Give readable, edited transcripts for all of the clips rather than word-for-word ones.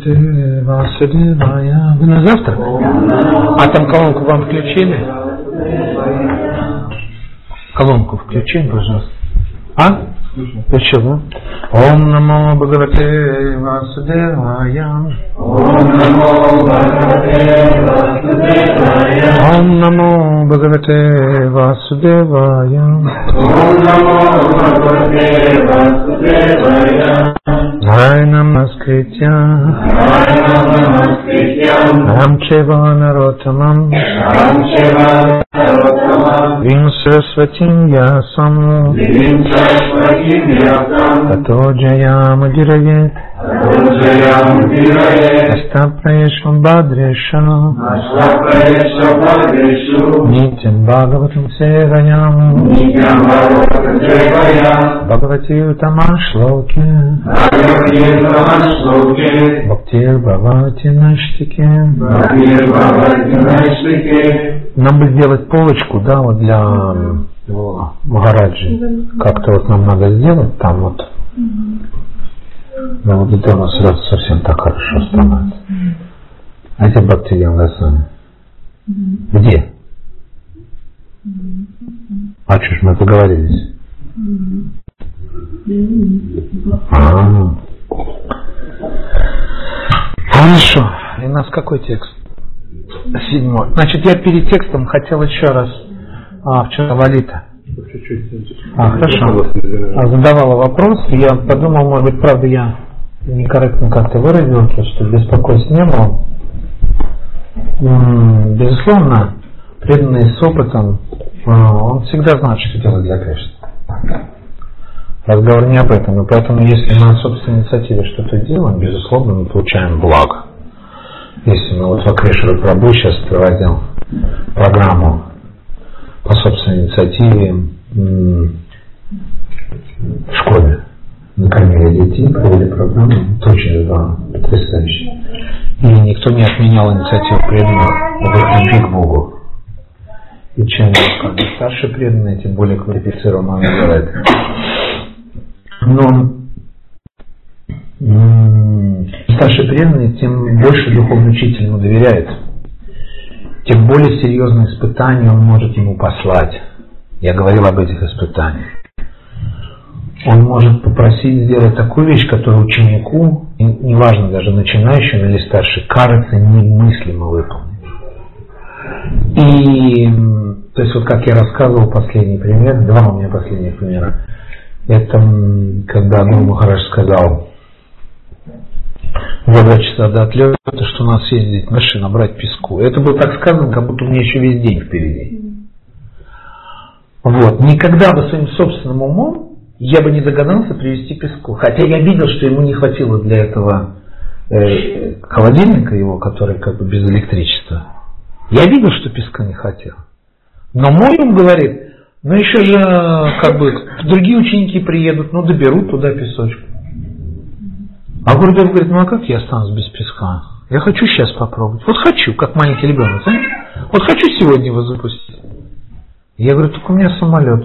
Бхагавате Васудевая. Вы на завтра? А там колонку вам включили? Колонку включили, пожалуйста. А? Почему? Ом намо Бхагавате Васудевая. Ом намо Бхагавате Васудевая. Ом намо Бхагавате Васудевая. Ом намо Бхагавате Васудевая. Гай намаскритья. Рамчева наротамам. Вим сарасватим ясам. Тато джаяма дирает. Астапраешвам бадреша. Нитям бхагаватам севаям. Бхагавати утамашлоке. Бхактир бхавати наштике. Нам бы сделать полочку, да, вот для Махараджи. Как-то вот нам надо сделать там вот. Ну вот это у нас сразу совсем так хорошо становится. А эти бхактири Ангасвами? Где? А что ж мы поговорились? Хорошо. И у нас какой текст? 7. Значит, я перед текстом хотел еще раз. Вчера Лалита. Хорошо. Задавала вопрос. Я подумал, может быть, правда, я некорректно как-то выразился, что беспокойств не было. Безусловно, преданный с опытом, он всегда знает, что делать для Кришны. Разговор не об этом. И поэтому, если мы на собственной инициативе что-то делаем, безусловно, мы получаем благо. Если мы вот в Акрешвара Прабху сейчас проводил программу по собственной инициативе в школе, накормили детей, провели программу, это очень здорово, потрясающе. И никто не отменял инициативу преданных в их любви к Богу. И чем старше преданные, тем более квалифицированно он делает. Но старше преданный, тем больше духовный учитель ему доверяет, тем более серьезные испытания он может ему послать. Я говорил об этих испытаниях. Он может попросить сделать такую вещь, которую ученику, неважно даже начинающему или старше, кажется немыслимо выполнить. И, то есть вот как я рассказывал, последний пример, два у меня последних примера. Это когда Гуру Махарадж сказал за 2 часа до отлета, что у нас съездить в машину, набрать песку. Это было так сказано, как будто у меня еще весь день впереди. Вот. Никогда бы своим собственным умом я бы не догадался привезти песку. Хотя я видел, что ему не хватило для этого холодильника его, который как бы без электричества. Я видел, что песка не хотел. Но мой ум говорит, ну еще же как бы другие ученики приедут, ну доберут туда песочку. А Гурудев говорит, ну а как я останусь без песка? Я хочу сейчас попробовать. Вот хочу, как маленький ребенок, знаете? Вот хочу сегодня его запустить. Я говорю, только у меня самолет.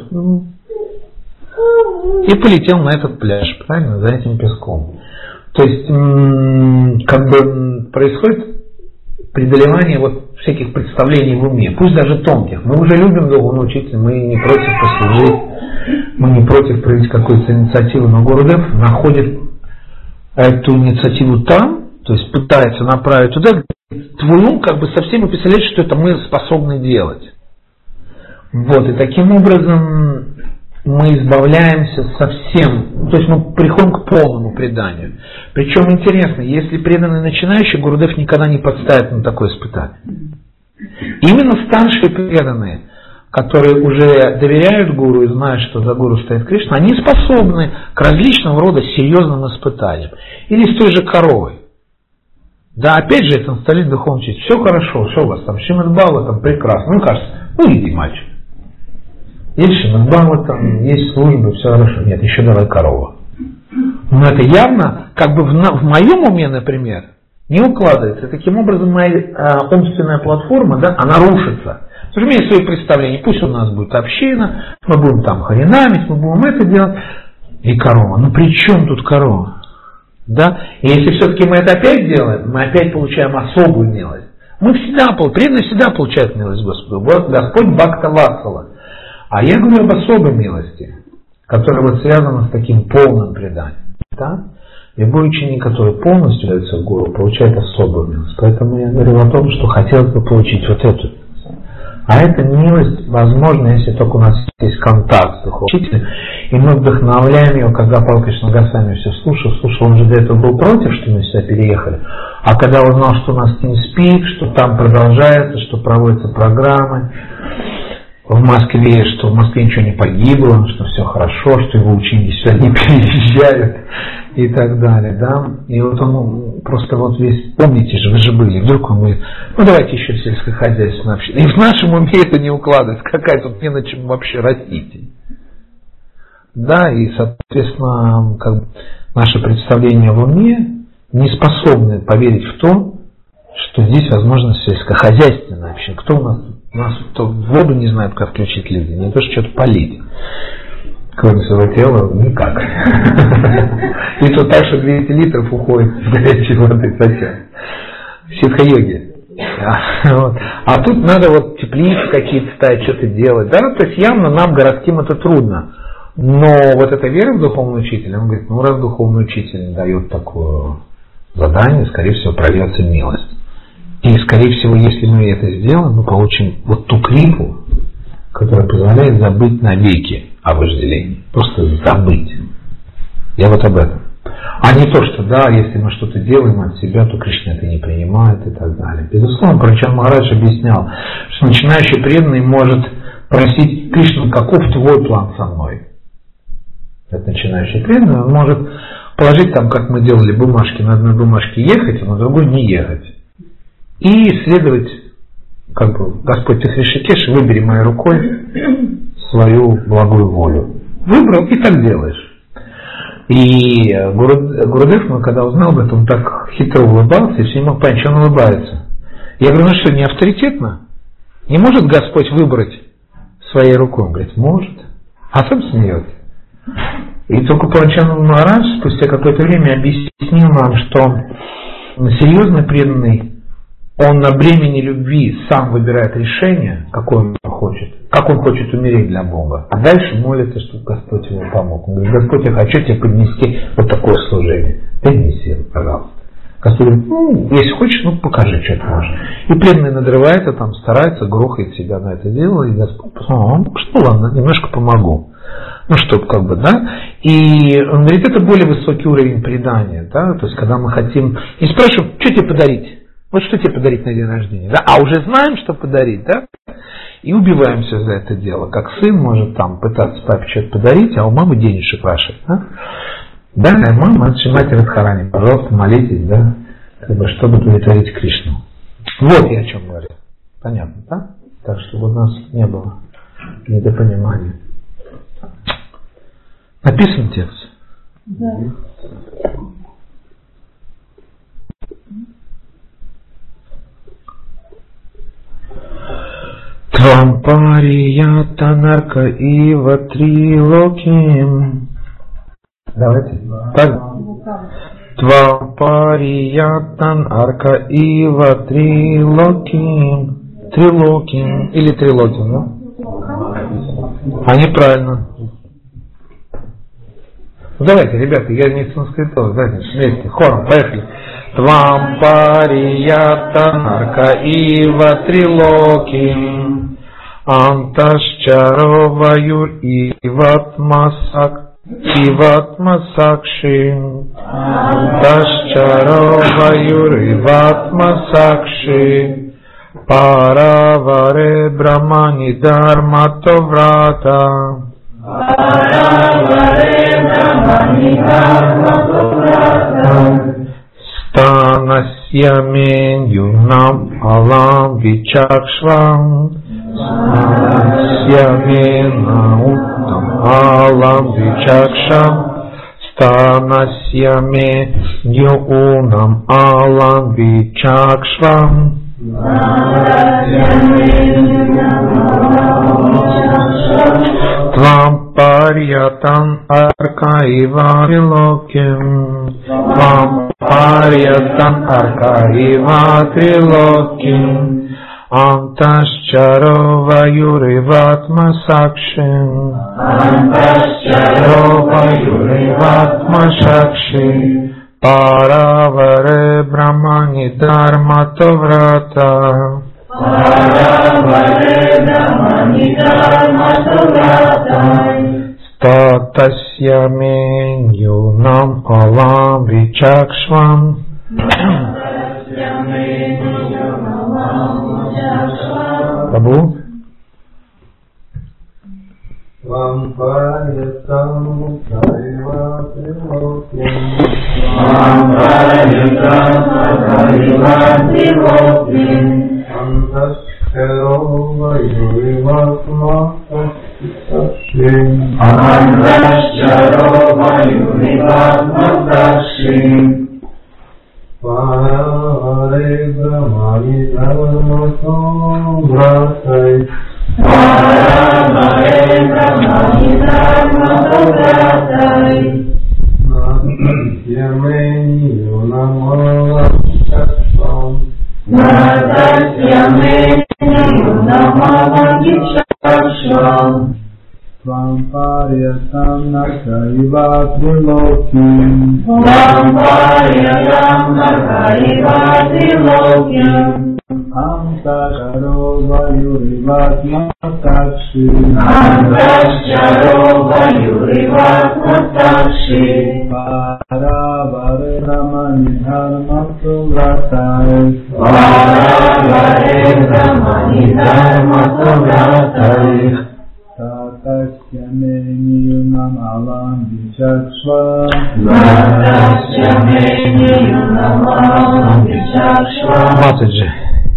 И полетел на этот пляж, правильно, за этим песком. То есть, как бы происходит преодолевание вот всяких представлений в уме, пусть даже тонких. Мы уже любим духовного учителя, мы не против послужить, мы не против проявить какую-то инициативу, но Гурудев находит эту инициативу там, то есть пытается направить туда, где твой ум как бы совсем не представляет, что это мы способны делать. Вот, и таким образом мы избавляемся совсем, то есть мы приходим к полному преданию. Причем интересно, если преданный начинающий, Гурудев никогда не подставит на такое испытание. Именно старшие преданные, которые уже доверяют гуру и знают, что за гуру стоит Кришна, они способны к различного рода серьезным испытаниям. Или с той же коровой. Да, опять же, это наставление духовного учителя. Все хорошо, что у вас там, Шримад Бхагаватам прекрасно. Ну, кажется, ну иди, мальчик. Есть Шримад Бхагаватам, есть службы, все хорошо. Нет, еще давай корова. Но это явно, как бы в моем уме, например, не укладывается. Таким образом, моя умственная платформа, да, она рушится. Потому что у меня есть свои представления. Пусть у нас будет община, мы будем там харинамить, мы будем это делать. И корова. Ну при чем тут корова? Да? И если все-таки мы это опять делаем, мы опять получаем особую милость. Мы всегда, преданные всегда получают милость Господу. Вот Господь Бхакта Ватсала. А я говорю об особой милости, которая вот связана с таким полным преданием. Да? Любой ученик, который полностью дается в гуру, получает особую милость. Поэтому я говорил о том, что хотелось бы получить вот эту милость. А эта милость возможна, если только у нас есть контакт с духовным учителем, и мы вдохновляем его, когда Павел Кришна Госвами все слушал, он же до этого был против, что мы сюда переехали, а когда узнал, что у нас TeamSpeak, что там продолжается, что проводятся программы в Москве, что в Москве ничего не погибло, что все хорошо, что его ученики сюда не переезжают и так далее, да. И вот он просто вот весь, помните же, вы же были, вдруг он говорит, ну давайте еще сельскохозяйственное общение. И в нашем уме это не укладывается, какая тут не на чем вообще растить. Да, и соответственно, как бы наше представление в уме не способны поверить в то, что здесь возможно сельскохозяйственное общение. Кто у нас то воду не знает, как включить люди, не то, что что-то полить. Кроме своего тела, никак. И то так, что 200 литров уходит в горячей воды зачем? В ситха-йоге. А тут надо вот теплицы какие-то ставить, что-то делать. Да? То есть явно нам, городским, это трудно. Но вот эта вера в духовного учителя, он говорит, ну раз духовный учитель дает такое задание, скорее всего, прольется милость. И, скорее всего, если мы это сделаем, мы получим вот ту крипу, которая позволяет забыть навеки о вожделении. Просто забыть. Я вот об этом. А не то, что да, если мы что-то делаем от себя, то Кришна это не принимает и так далее. Безусловно, Прабхупада Махарадж объяснял, что начинающий преданный может просить Кришну, каков твой план со мной. Это начинающий преданный, он может положить там, как мы делали бумажки, на одной бумажке ехать, а на другой не ехать. И следовать, как бы, Господь ты Хришикеш, выбери моей рукой свою благую волю. Выбрал и так делаешь. И Гурудев, когда узнал об этом, он так хитро улыбался, и все не мог понять, что он улыбается. Я говорю, ну что, не авторитетно? Не может Господь выбрать своей рукой? Он говорит, может. А сам смеется. И только Пурачанда Махарадж спустя какое-то время объяснил нам, что серьезный преданный, он на бремени любви сам выбирает решение, какое он хочет, как он хочет умереть для Бога. А дальше молится, чтобы Господь ему помог. Он говорит, Господь, я хочу тебе поднести вот такое служение. Дай мне силу, пожалуйста. Господь говорит, ну, если хочешь, ну покажи, что ты можешь. И преданный надрывается, там старается, грохает себя на это дело, и Господь, что ладно, немножко помогу. Ну, чтоб как бы, да. И он говорит, это более высокий уровень предания, да. То есть, когда мы хотим, и спрашиваем, что тебе подарить? Вот что тебе подарить на день рождения, да? А уже знаем, что подарить, да? И убиваемся за это дело. Как сын может там пытаться папе что-то подарить, а у мамы денежек спрашивает, да? Да, мама, это же мать Радхарани, пожалуйста, молитесь, да? Как бы, чтобы удовлетворить Кришну. Вот я о чем говорю. Понятно, да? Так, чтобы у нас не было недопонимания. Написан текст? Да. Твам парията нарка ива трилоким. Давайте. Так. Твам парията нарка ива трилоким. Трилоким. Или трилоким, да? А неправильно. Ну, давайте, ребята, я не санскритолог, давайте вместе, хором, поехали. Твам парията нарка ива трилоким, анташчароваюр иватмасакшим, анташчароваюр иватмасакши, параваре брамани дharmatоврата. Станасьямен юнам алам вичакшвам, станасьямен наутам алам вичакшам, станасьямен юнам алам вичакшвам. Твам Paryatan arkaiva trilokim. Tvam paryatan arkaiva trilokim. Antascharo vayurivatma sakshim. Antascharo vayurivatma sakshim. Paravare brahmani dharma tovrata. Paravare brahmani dharma tovrata. Statasya me yunam alam vichakshvam. Prabhu? Vam paryatam kaiva trilokim. Vam paryatam kaiva trilokim. Antascharo vayurivatma sakshim. Antascharo vayurivatma sakshim. Paravare brahmani dharma tovrata. Paravare brahmani dharma tovrata. Natasya me yunam alam vichakshvam. Natasya me yunam alam vichakshvam. Tvam paryatam arkaiva trilokim. Tvam paryatam arkaiva trilokim. Antascharo vayurivatma sakshim. Antascharo vayurivatma sakshim. Paravare brahmani dharma tovrata. Paravare brahmani dharma tovrata. Tatasya me yunam alam vichakshvam. Tatasya me yunam alam vichakshvam. Матаджи.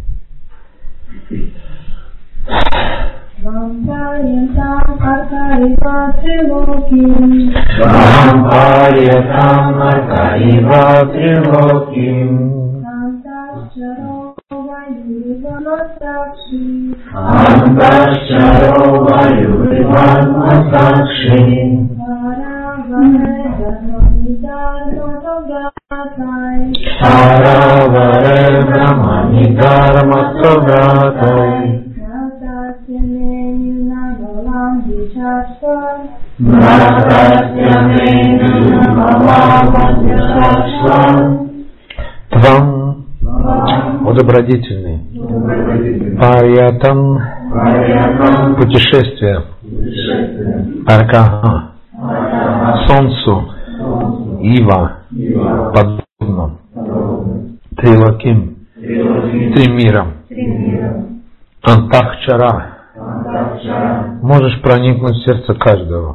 Vam paryatam arkaiva trilokim. Vam paryatam arkaiva trilokim. Antascharo vayurivatma sakshim. Antascharo vayurivatma sakshim. Paravare brahmani dharma tovrata. Paravare brahmani dharma tovrata. Natasya me yunam alam vichakshvam. Natasya me yunam alam vichakshvam. Твам, о добродетельный, парьятам, путешествие, аркаха, солнцу, ива, подобно, трилаким, трем мирам, антахчара, можешь проникнуть в сердце каждого,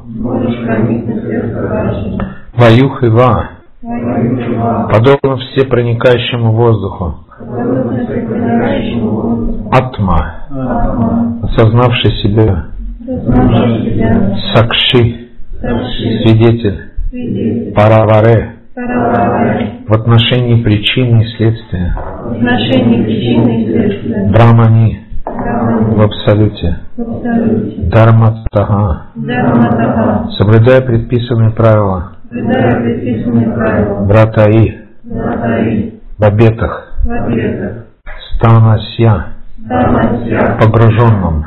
ваюхива, подобно всепроникающему воздуху, атма, осознавший себя, сакши, свидетель, параваре, в отношении причины и следствия, брамани, в абсолюте, дharmatаха, соблюдая предписанные правила, Вратаи, в обетах, станася, погруженном,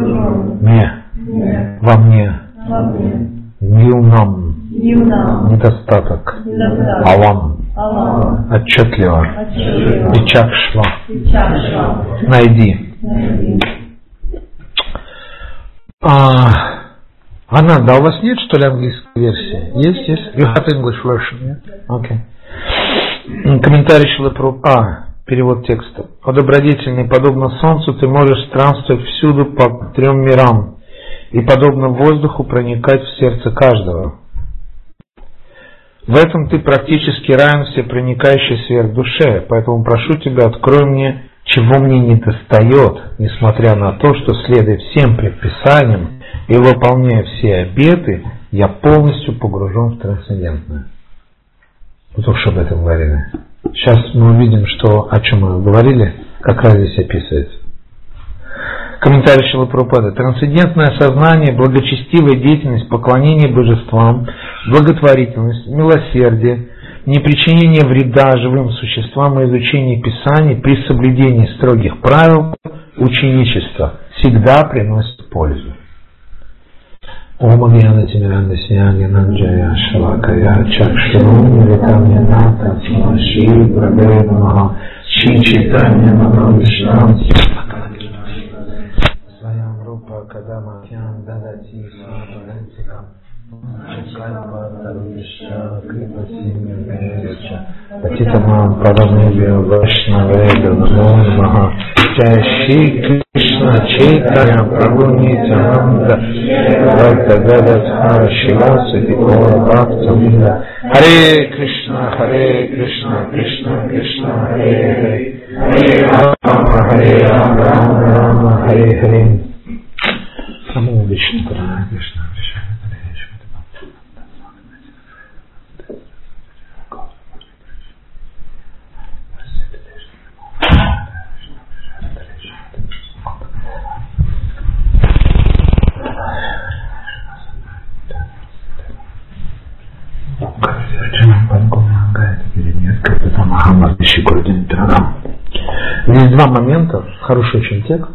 во мне, ньюнам, недостаток, алам, отчетливо, вичакшва, найди. Ананда, а у вас нет, что ли, английской версии? Есть, есть. You have English version, yeah? Okay. Комментарий Шрилы Прабхупады. Перевод текста. О добродетельный, подобно солнцу, ты можешь странствовать всюду по трем мирам и, подобно воздуху, проникать в сердце каждого. В этом ты практически равен всепроникающей сверхдуше, поэтому прошу тебя, открой мне, чего мне недостает, несмотря на то, что, следуя всем предписаниям и выполняя все обеты, я полностью погружен в трансцендентное. Вот только что об этом говорили. Сейчас мы увидим, что, о чем мы говорили, как раз здесь описывается. Комментарий Шрилы Прабхупады. Трансцендентное сознание, благочестивая деятельность, поклонение божествам, благотворительность, милосердие, непричинение вреда живым существам и изучение Писаний при соблюдении строгих правил ученичества всегда приносит пользу. Ом Агьяна Тимиранда Сиягьянанджая Шалакая Чакшуру Витамьяната Тимаши Прабхая Намаха Шри Чайтанья Махавишнам Своям Рупа Кадамахьям Дадати Свамадантикам Чакальпа Тарвишья Крипа Симья Патитамам Парамевия Вашнаведа Намо Намаха Шри Кришна Чайтанья Прабху Нитянанда Вайта Гададхара Шивасати Гора Бхакта Винда Харе Кришна, Кришна Кришна, Харе Харе Рама, Харе Харе. Самому Вишну Кришна, Кришна. Здесь два момента, хороший очень текст.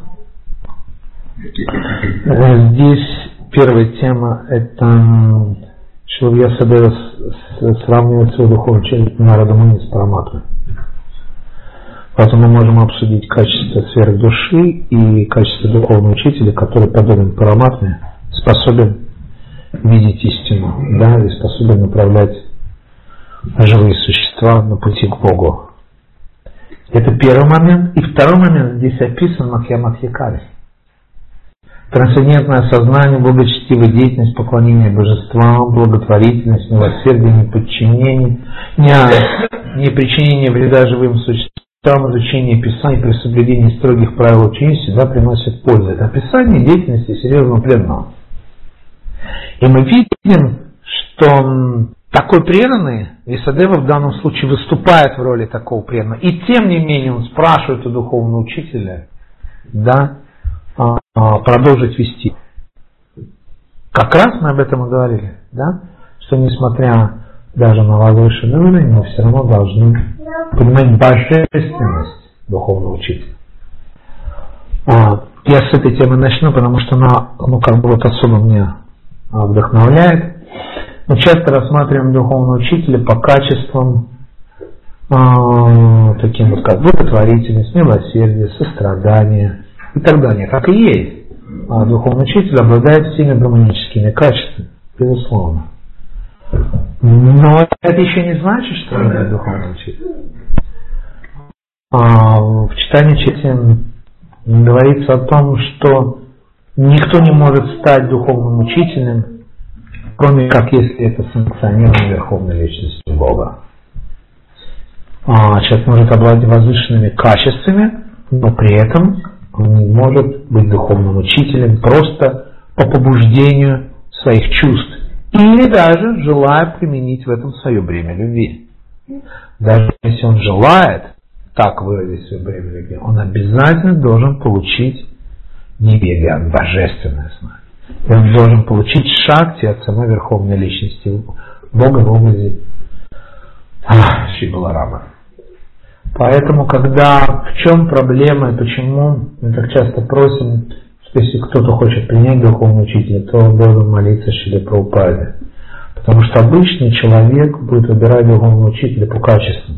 Здесь первая тема, это Шрила Вьясадева сравнивает свою духовную учитель Нарада Муни с Параматмой. Поэтому мы можем обсудить качество сверхдуши и качество духовного учителя, который подобен Параматме, способен видеть истину, да, и способен направлять живые существа на пути к Богу. Это первый момент. И второй момент, здесь описан Махья Махьякари. Трансцендентное сознание, благочестивая деятельность, поклонение божествам, благотворительность, милосердие, неподчинение, непричинение вреда живым существам, изучение Писаний при соблюдении строгих правил учения всегда приносит пользу. Это описание деятельности серьезного преданного. И мы видим, что такой преданный, Вьясадева в данном случае выступает в роли такого преданного. И тем не менее он спрашивает у духовного учителя, да, продолжить вести. Как раз мы об этом и говорили, да, что несмотря даже на возвышенный уровень, мы все равно должны понимать божественность духовного учителя. Я с этой темы начну, потому что она, особо меня вдохновляет. Мы часто рассматриваем духовного учителя по качествам, таким вот как благотворительность, милосердие, сострадание и так далее. Как и есть. Духовный учитель обладает всеми гармоническими качествами, безусловно. Но это еще не значит, что он духовный учитель. В читании Чайтаньи говорится о том, что никто не может стать духовным учителем, кроме как если это санкционировано Верховной Личностью Бога. Человек может обладать возвышенными качествами, но при этом он не может быть духовным учителем просто по побуждению своих чувств или даже желая применить в этом свое бремя любви. Даже если он желает так выразить свое бремя любви, он обязательно должен получить нивегьян, божественное знание. И он должен получить шакти от самой Верховной Личности Бога в образе Шри Баларама. Поэтому, в чем проблема и почему мы так часто просим, что если кто-то хочет принять духовного учителя, то он должен молиться Шриле Прабхупаде. Потому что обычный человек будет выбирать духовного учителя по качествам.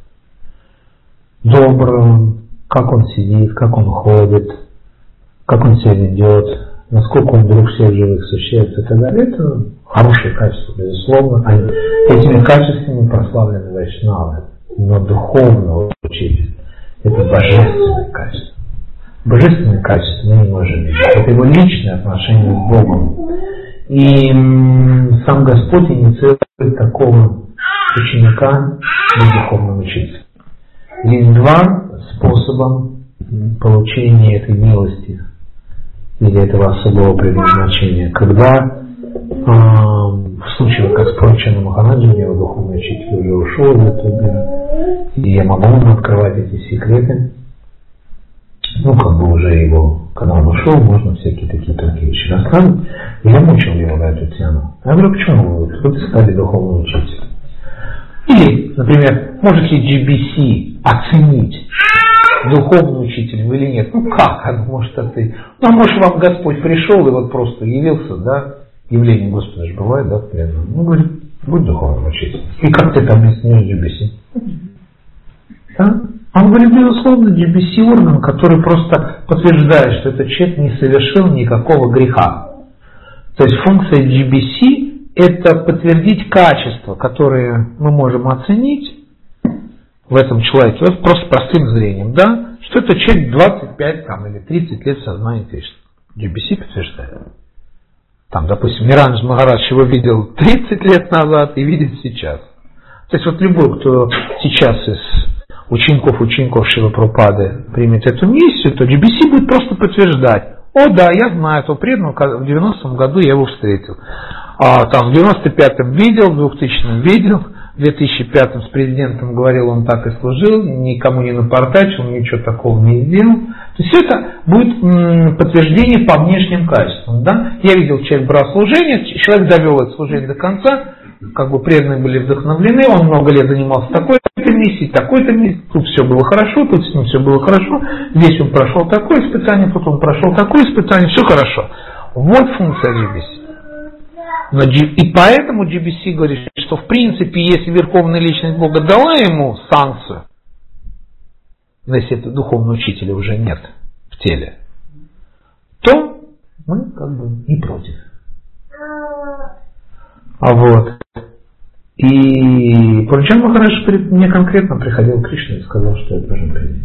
Добрый он, как он сидит, как он ходит, как он себя ведет, насколько он друг всех живых существ и так далее. Это хорошие качества, безусловно. Этими качествами прославлены вайшнавы. Но духовного учителя – это божественное качество. Божественное качество мы не можем видеть. Это его личное отношение с Богом. И сам Господь инициирует такого ученика для духовного учителя. Есть два способа получения этой милости или этого особого предназначения. Когда в случае, как с Прочаном Махараджем, его духовный учитель уже ушел из этого мира, и я могу вам открывать эти секреты. ну, как бы уже его, когда он ушел, можно всякие такие тонкие вещи рассказывать. И я мучил его на эту тему. Я говорю, почему вы стали духовным учителем? Или, например, может ли GBC оценить, духовный учитель или нет? Ну как оно может оценить? Ну, может, вам Господь пришел и вот просто явился, да? Явление Господа же бывает, да, примерно. Ну, говорит, будь духовным учителем. И как ты там объясняешь GBC? Да? Он говорит, безусловно, GBC орган, который просто подтверждает, что этот человек не совершил никакого греха. То есть функция GBC – это подтвердить качества, которые мы можем оценить в этом человеке, вот просто простым зрением, да, что это человек 25 там, или 30 лет сознания Кришны. GBC подтверждает. Там, допустим, Ниранджан Махарадж его видел 30 лет назад и видит сейчас. То есть вот любой, кто сейчас из учеников Шрилы Прабхупады примет эту миссию, то GBC будет просто подтверждать. О, да, я знаю этого преданного, в 90-м году я его встретил. Там в 95-м видел, в 2000-м видел, в 2005-м с президентом говорил, он так и служил, никому не напортачил, ничего такого не сделал. То есть это будет подтверждение по внешним качествам. Да? Я видел, человек брал служение, человек довел это служение до конца, как бы преданные были вдохновлены, он много лет занимался такой-то миссией, тут все было хорошо, тут с ним все было хорошо, здесь он прошел такое испытание, тут он прошел такое испытание, все хорошо. Вот функция GBC. И поэтому GBC говорит, что в принципе, если Верховная Личность Бога дала ему санкцию, но если это духовного учителя уже нет в теле, то мы как бы не против. Вот. И Пурачан Махарадж мне конкретно приходил Кришна и сказал, что я должен принять.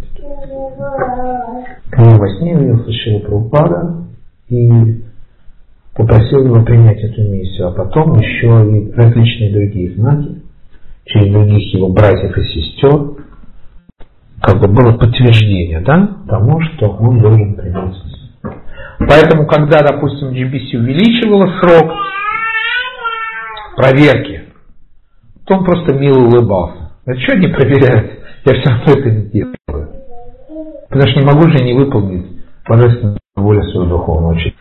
К нему во сне явился Шрила Прабхупада и попросил его принять эту миссию, а потом еще и различные другие знаки, через других его братьев и сестер, как бы было подтверждение, да, тому, что он должен принять миссию. Поэтому, когда, допустим, GBC увеличивала срок проверки, то он просто мило улыбался. Говорит, что не проверяют? Я все равно это не делаю. Потому что не могу же не выполнить божественную волю своего духовного учителя.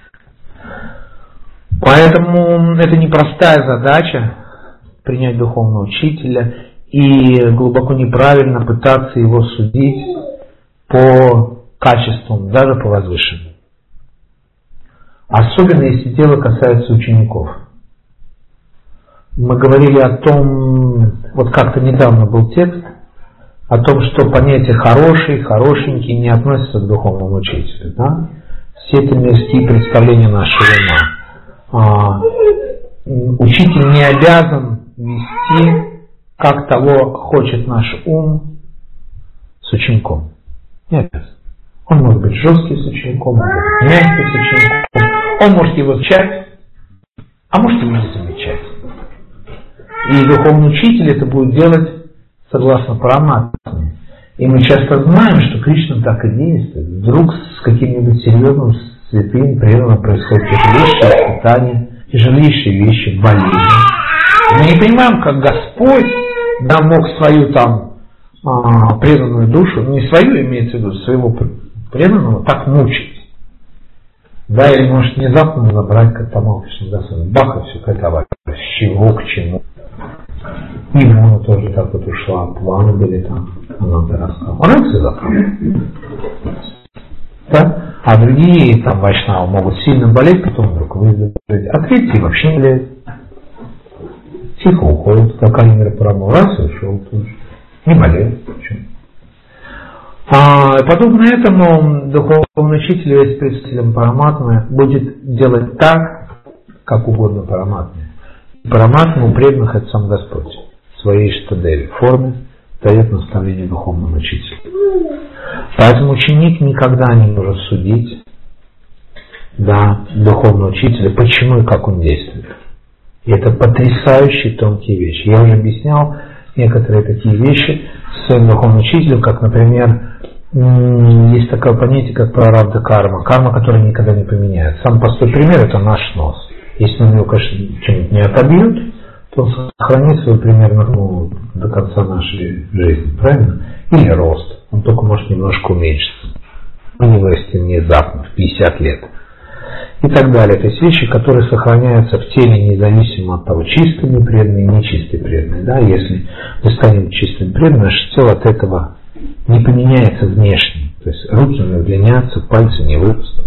Поэтому это непростая задача принять духовного учителя и глубоко неправильно пытаться его судить по качествам, даже по возвышенным. Особенно если дело касается учеников. Мы говорили о том, вот как-то недавно был текст, о том, что понятие хороший, хорошенький не относится к духовному учителю. Да? Все это мирские представления нашего ума. Учитель не обязан вести, как того хочет наш ум, с учеником. Не обязан. Он может быть жесткий с учеником, может быть мягкий с учеником. Он может его замечать, а может его не замечать. И духовный учитель это будет делать согласно параматме. И мы часто знаем, что Кришна так и действует. Вдруг с каким-нибудь серьезным святым преданным происходят тяжелейшие испытания, тяжелейшие вещи, болезни. Мы не понимаем, как Господь нам мог свою там преданную душу, не свою имеется в виду, своего преданного так мучить. Да, или может внезапно забрать, как там бах, и все катавать. С чего к чему. И она тоже так вот ушла, планы были там, она рассказала. Он все запомнил. Да? А другие там вайшнавы могут сильно болеть, потом вдруг выздороветь, а третьи вообще не болеют. Тихо уходят, как Анимир Параму, раз и ушел тоже. Не болеют. Почему? Подобно этому духовный учитель, если представителем Параматмы, будет делать так, как угодно Параматме. Параматма у преданных это сам Господь в своей штадели форме дает наставление духовному учителю. Поэтому ученик никогда не может судить духовного учителя, почему и как он действует. И это потрясающие тонкие вещи. Я уже объяснял некоторые такие вещи своим духовным учителям, как, например, есть такое понятие, как прарабдха карма, карма, которая никогда не поменяется. Самый простой пример – это наш нос. Если он его, конечно, чем-нибудь не отобьют, то он сохранит свою примерно до конца нашей жизни, правильно? Или рост, он только может немножко уменьшиться. не вырасти внезапно в 50 лет. И так далее. То есть вещи, которые сохраняются в теле независимо от того, чистый мы преданный, нечистый преданный. Да? Если мы станем чистым преданным, наше тело от этого не поменяется внешне. То есть руки не удлинятся, пальцы не вырастут.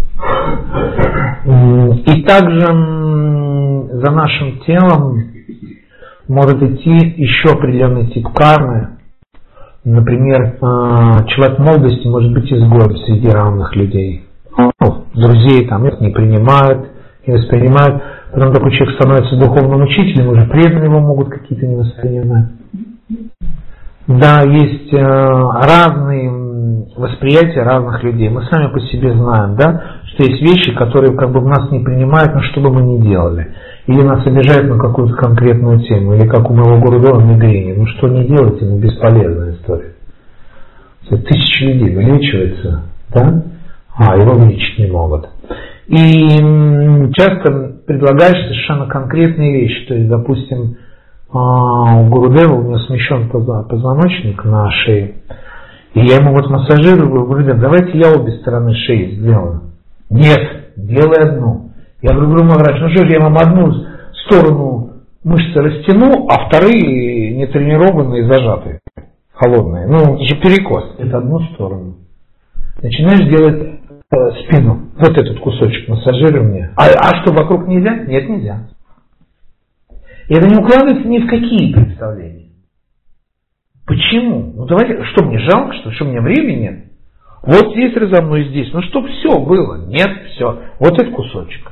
И также за нашим телом может идти еще определенный тип кармы. Например, человек в молодости может быть изгоем среди равных людей. Друзей там их не принимают, не воспринимают. Потом такой человек становится духовным учителем, уже преданные его могут какие-то не воспринимать. Да, есть разные восприятия разных людей. Мы сами по себе знаем, да, что есть вещи, которые как бы в нас не принимают, но что бы мы ни делали. Или нас обижают на какую-то конкретную тему, или как у моего Гурудева в мигрени. Ну что не делайте, ну бесполезная история. Тысячи людей вылечивается, да? Его вылечить не могут. И часто предлагаешь совершенно конкретные вещи. То есть, допустим, у Гурудева, у него смещен позвоночник на шее. И я ему вот массажирую, говорю, давайте я обе стороны шеи сделаю. Нет, делай одну. Я говорю, врач, ну что же я вам одну сторону мышцы растяну, а вторые нетренированные зажатые, холодные. Ну, это же перекос. Это одну сторону. Начинаешь делать спину. Вот этот кусочек массажируй мне. А что, вокруг нельзя? Нет, нельзя. И это не укладывается ни в какие представления. Почему? Ну давайте, что мне жалко, что мне времени нет? Вот здесь разомну и здесь. Ну чтоб все было. Нет, все. Вот этот кусочек.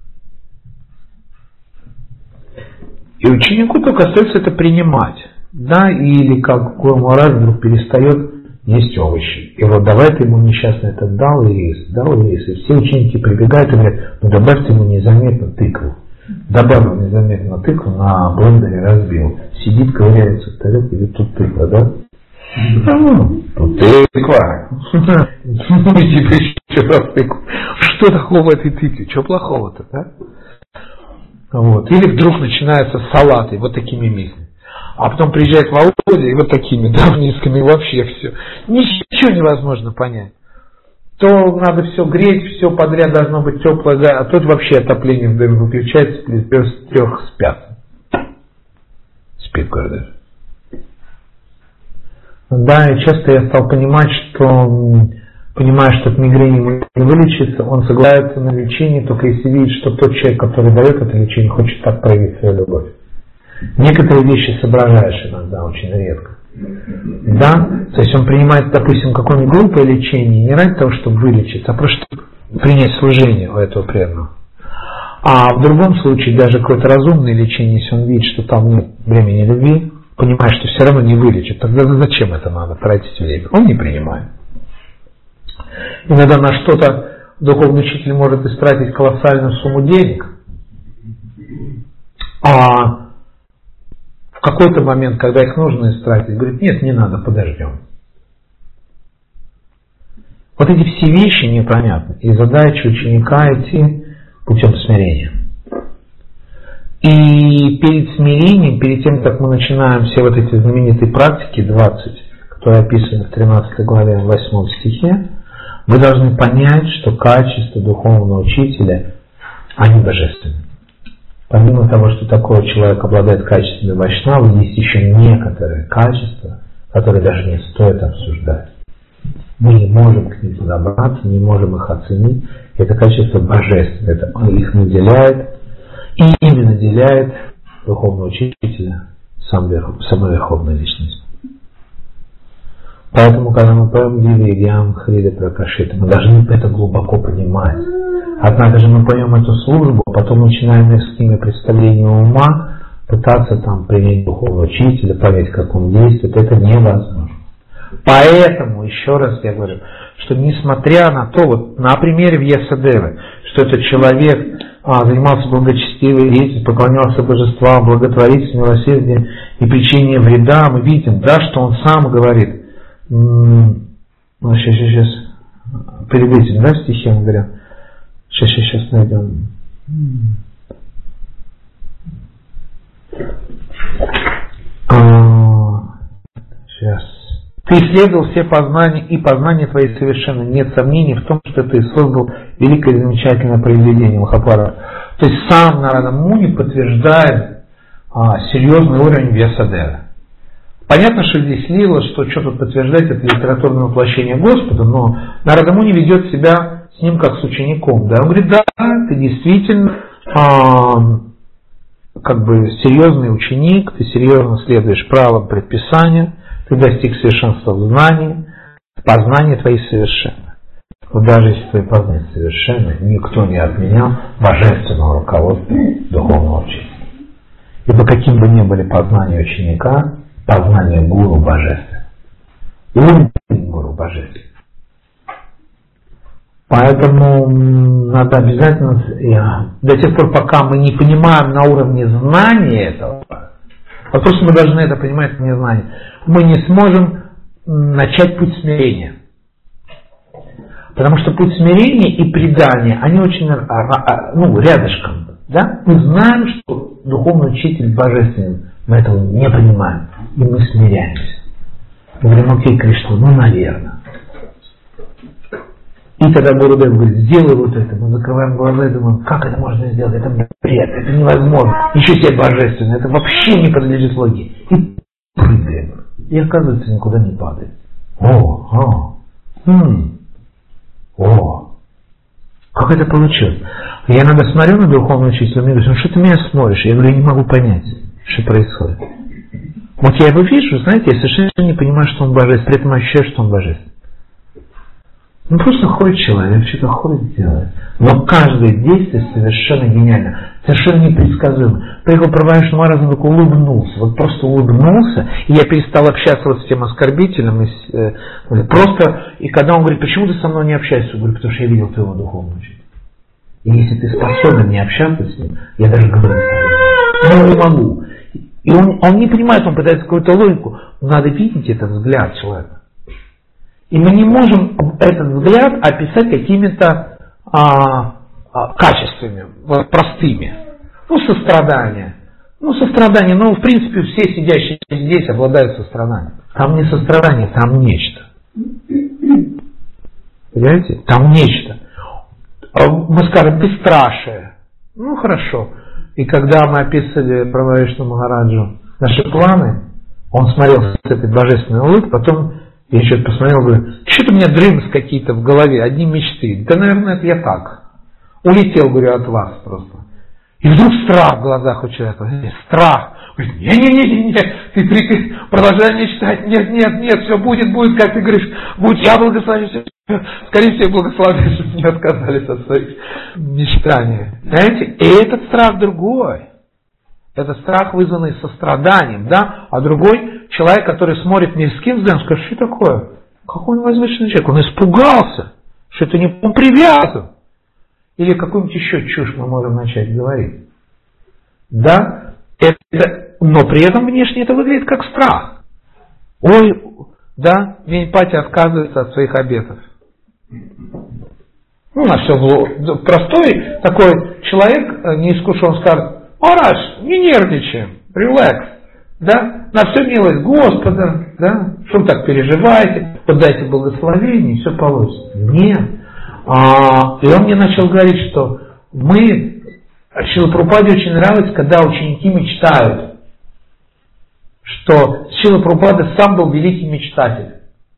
И ученику только остается это принимать. Да, или как Гуру Махарадж вдруг перестает есть овощи. И вот давай ты ему несчастный этот дал и рис. И все ученики прибегают и говорят, ну добавьте ему незаметно тыкву. Добавил незаметно тыкву, на блендере разбил. Сидит, ковыряется в тарелке, и тут тыква, да? Тут тыква. Ну теперь еще раз тыкву. Что такого в этой тыкве? Что плохого-то, да? Вот. Или вдруг начинаются салаты вот такими мислями. А потом приезжает Володя и вот такими давнисками вообще все. Ничего невозможно понять. То надо все греть, все подряд должно быть теплое, а тут вообще отопление выключается, с 3 спят. Спит, говорю. Да, и часто я стал понимать, что понимая, что от мигрени не вылечится, он соглашается на лечение, только если видит, что тот человек, который дает это лечение, хочет так проявить свою любовь. Некоторые вещи соображаешь иногда, очень редко. Да? То есть он принимает, допустим, какое-нибудь глупое лечение не ради того, чтобы вылечиться, а просто чтобы принять служение у этого преданного. А в другом случае даже какое-то разумное лечение, если он видит, что там нет времени любви, понимает, что все равно не вылечит, тогда зачем это надо тратить время? Он не принимает. Иногда на что-то духовный учитель может истратить колоссальную сумму денег, а в какой-то момент, когда их нужно истратить, говорит, нет, не надо, подождем. Вот эти все вещи непонятны. И задача ученика идти путем смирения. И перед смирением, перед тем, как мы начинаем все вот эти знаменитые практики, 20, которые описаны в 13 главе, 8 стихе, мы должны понять, что качества духовного учителя, они божественны. Помимо того, что такой человек обладает качествами вайшнава, есть еще некоторые качества, которые даже не стоит обсуждать. Мы не можем к ним подобраться, не можем их оценить. Это качество божественное. Это их наделяет, и именно наделяет духовного учителя самой верховной личностью. Поэтому, когда мы поем Дивьям Хрида Пракашита, мы должны это глубоко понимать. Однако же мы поем эту службу, потом начинаем с ними представлением ума пытаться там принять духовного учителя, понять, как он действует. Это невозможно. Поэтому, еще раз я говорю, что несмотря на то, вот на примере Вьясадевы, что этот человек занимался благочестивой деятельностью, поклонялся божествам, благотворительностью, милосердием и причинением вреда, мы видим, да, что он сам говорит, сейчас, перед этим, да, в стихе он говорит, сейчас найдем. Сейчас. Ты Ты исследовал все познания, и познания твои совершенно. Нет сомнений в том, что ты создал великое замечательное произведение Махабхарата. То есть сам Нарада Муни подтверждает серьезный уровень Вьясадевы. Понятно, что здесь лило, что что тут подтверждать, это литературное воплощение Господа, но Нарада Муни ведет себя с ним как с учеником. Да? Он говорит, да, ты действительно как бы серьезный ученик, ты серьезно следуешь правилам предписания, ты достиг совершенства в знании, познания твои совершенны. Но даже если твои познания совершенны, никто не отменял божественного руководства духовного учителя. Ибо каким бы ни были познания ученика, познание гуру божественного. Уровень гуру божественного. Поэтому надо обязательно, до тех пор, пока мы не понимаем на уровне знания этого, вот просто мы должны это понимать на знания, мы не сможем начать путь смирения. Потому что путь смирения и предания, они очень рядышком. Да? Мы знаем, что духовный учитель божественный, мы этого не понимаем, и мы смиряемся. Мы говорим, окей, Кришна, наверное. И тогда Гурудев говорит, сделай вот это. Мы закрываем глаза и думаем, как это можно сделать? Это бред, это невозможно. Ничего себе божественно, это вообще не подлежит логике. И прыгаем. И оказывается, никуда не падает. Как это получилось? Я иногда смотрю на духовного учителя, мне говорят, что ты меня смотришь? Я говорю, я не могу понять, что происходит. Вот я его вижу, знаете, я совершенно не понимаю, что он божественный, при этом ощущаю, что он божественный. Ну просто ходит человек, что-то ходит, делает. Но каждое действие совершенно гениально, совершенно непредсказуемо. Приехал Прабхавиш Махарадж, он только улыбнулся, вот просто улыбнулся, и я перестал общаться вот с тем оскорбителем. И когда он говорит, почему ты со мной не общаешься? Я говорю, потому что я видел твоего духовного учителя. И если ты способен не общаться с ним, я даже говорю с тобой, не могу. И он не понимает, он пытается какую-то логику. Надо видеть этот взгляд человека. И мы не можем этот взгляд описать какими-то качествами, вот, простыми. Сострадание. Сострадание, в принципе, все сидящие здесь обладают состраданием. Там не сострадание, там нечто. Понимаете? Там нечто. Мы скажем, бесстрашие. Хорошо. И когда мы описывали Прабхавишну Махараджу наши планы, он смотрел с этой божественной улыбкой, потом я еще посмотрел, говорю, что-то у меня дрымс какие-то в голове, одни мечты. Да, наверное, это я так. Улетел, говорю, от вас просто. И вдруг страх в глазах у человека. Страх. Говорит, не-не-не, ты продолжай мечтать. Нет, все будет, как ты говоришь. Будет, я благословлю. Скорее всего, благословлю, чтобы не отказались от своих мечтаний. Знаете, и этот страх другой. Это страх, вызванный состраданием, да? А другой человек, который смотрит мирским взглядом, скажет, что такое? Какой он возвышенный человек? Он испугался, что это не он привязан. Или какую-нибудь еще чушь мы можем начать говорить. Да? Но при этом внешне это выглядит как страх. Ой, да, Венипати отказывается от своих обетов. На все зло. Простой такой человек, неискушенный, скажет, Махарадж, не нервничаем, релакс, да, на всю милость Господа, да, что вы так переживаете, подайте благословение, и все получится. Нет. И он мне начал говорить, что Шрила Прабхупаде очень нравится, когда ученики мечтают, что Шрила Прабхупада сам был великий мечтатель.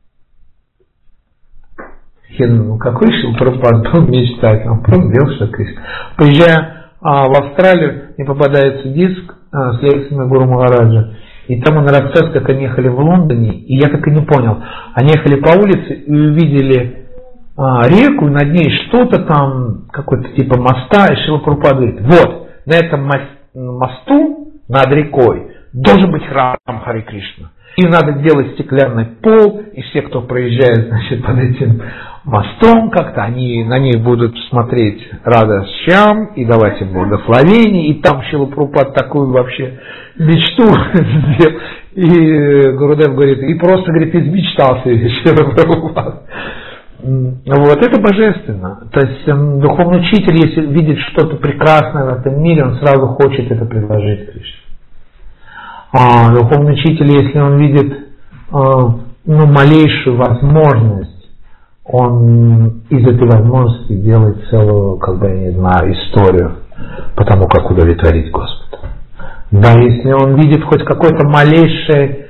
Я думаю, какой Шрила Прабхупада был мечтатель? Он просто делал, что Кришна. Приезжая в Австралию, мне попадается диск с лекциями Гуру Махараджа. И там он рассказывает, как они ехали в Лондоне, и я так и не понял. Они ехали по улице и увидели реку, и над ней что-то там, какой-то типа моста, и Шрила Прабхупада говорит, вот, на этом мосту над рекой должен быть храм Харе Кришна. И надо делать стеклянный пол, и все, кто проезжает, значит, под этим мостом, как-то они на них будут смотреть радостям и давать им благословение. И там Шрила Прабхупада такую вообще мечту сделал. И Гурудев говорит, и просто, говорит, измечтался Шрила Прабхупада. Вот, это божественно. То есть духовный учитель, если видит что-то прекрасное в этом мире, он сразу хочет это предложить Кришне. Духовный учитель, если он видит малейшую возможность, он из этой возможности делает целую, я не знаю, историю по тому, как удовлетворить Господа. Да, если он видит хоть какую-то малейшую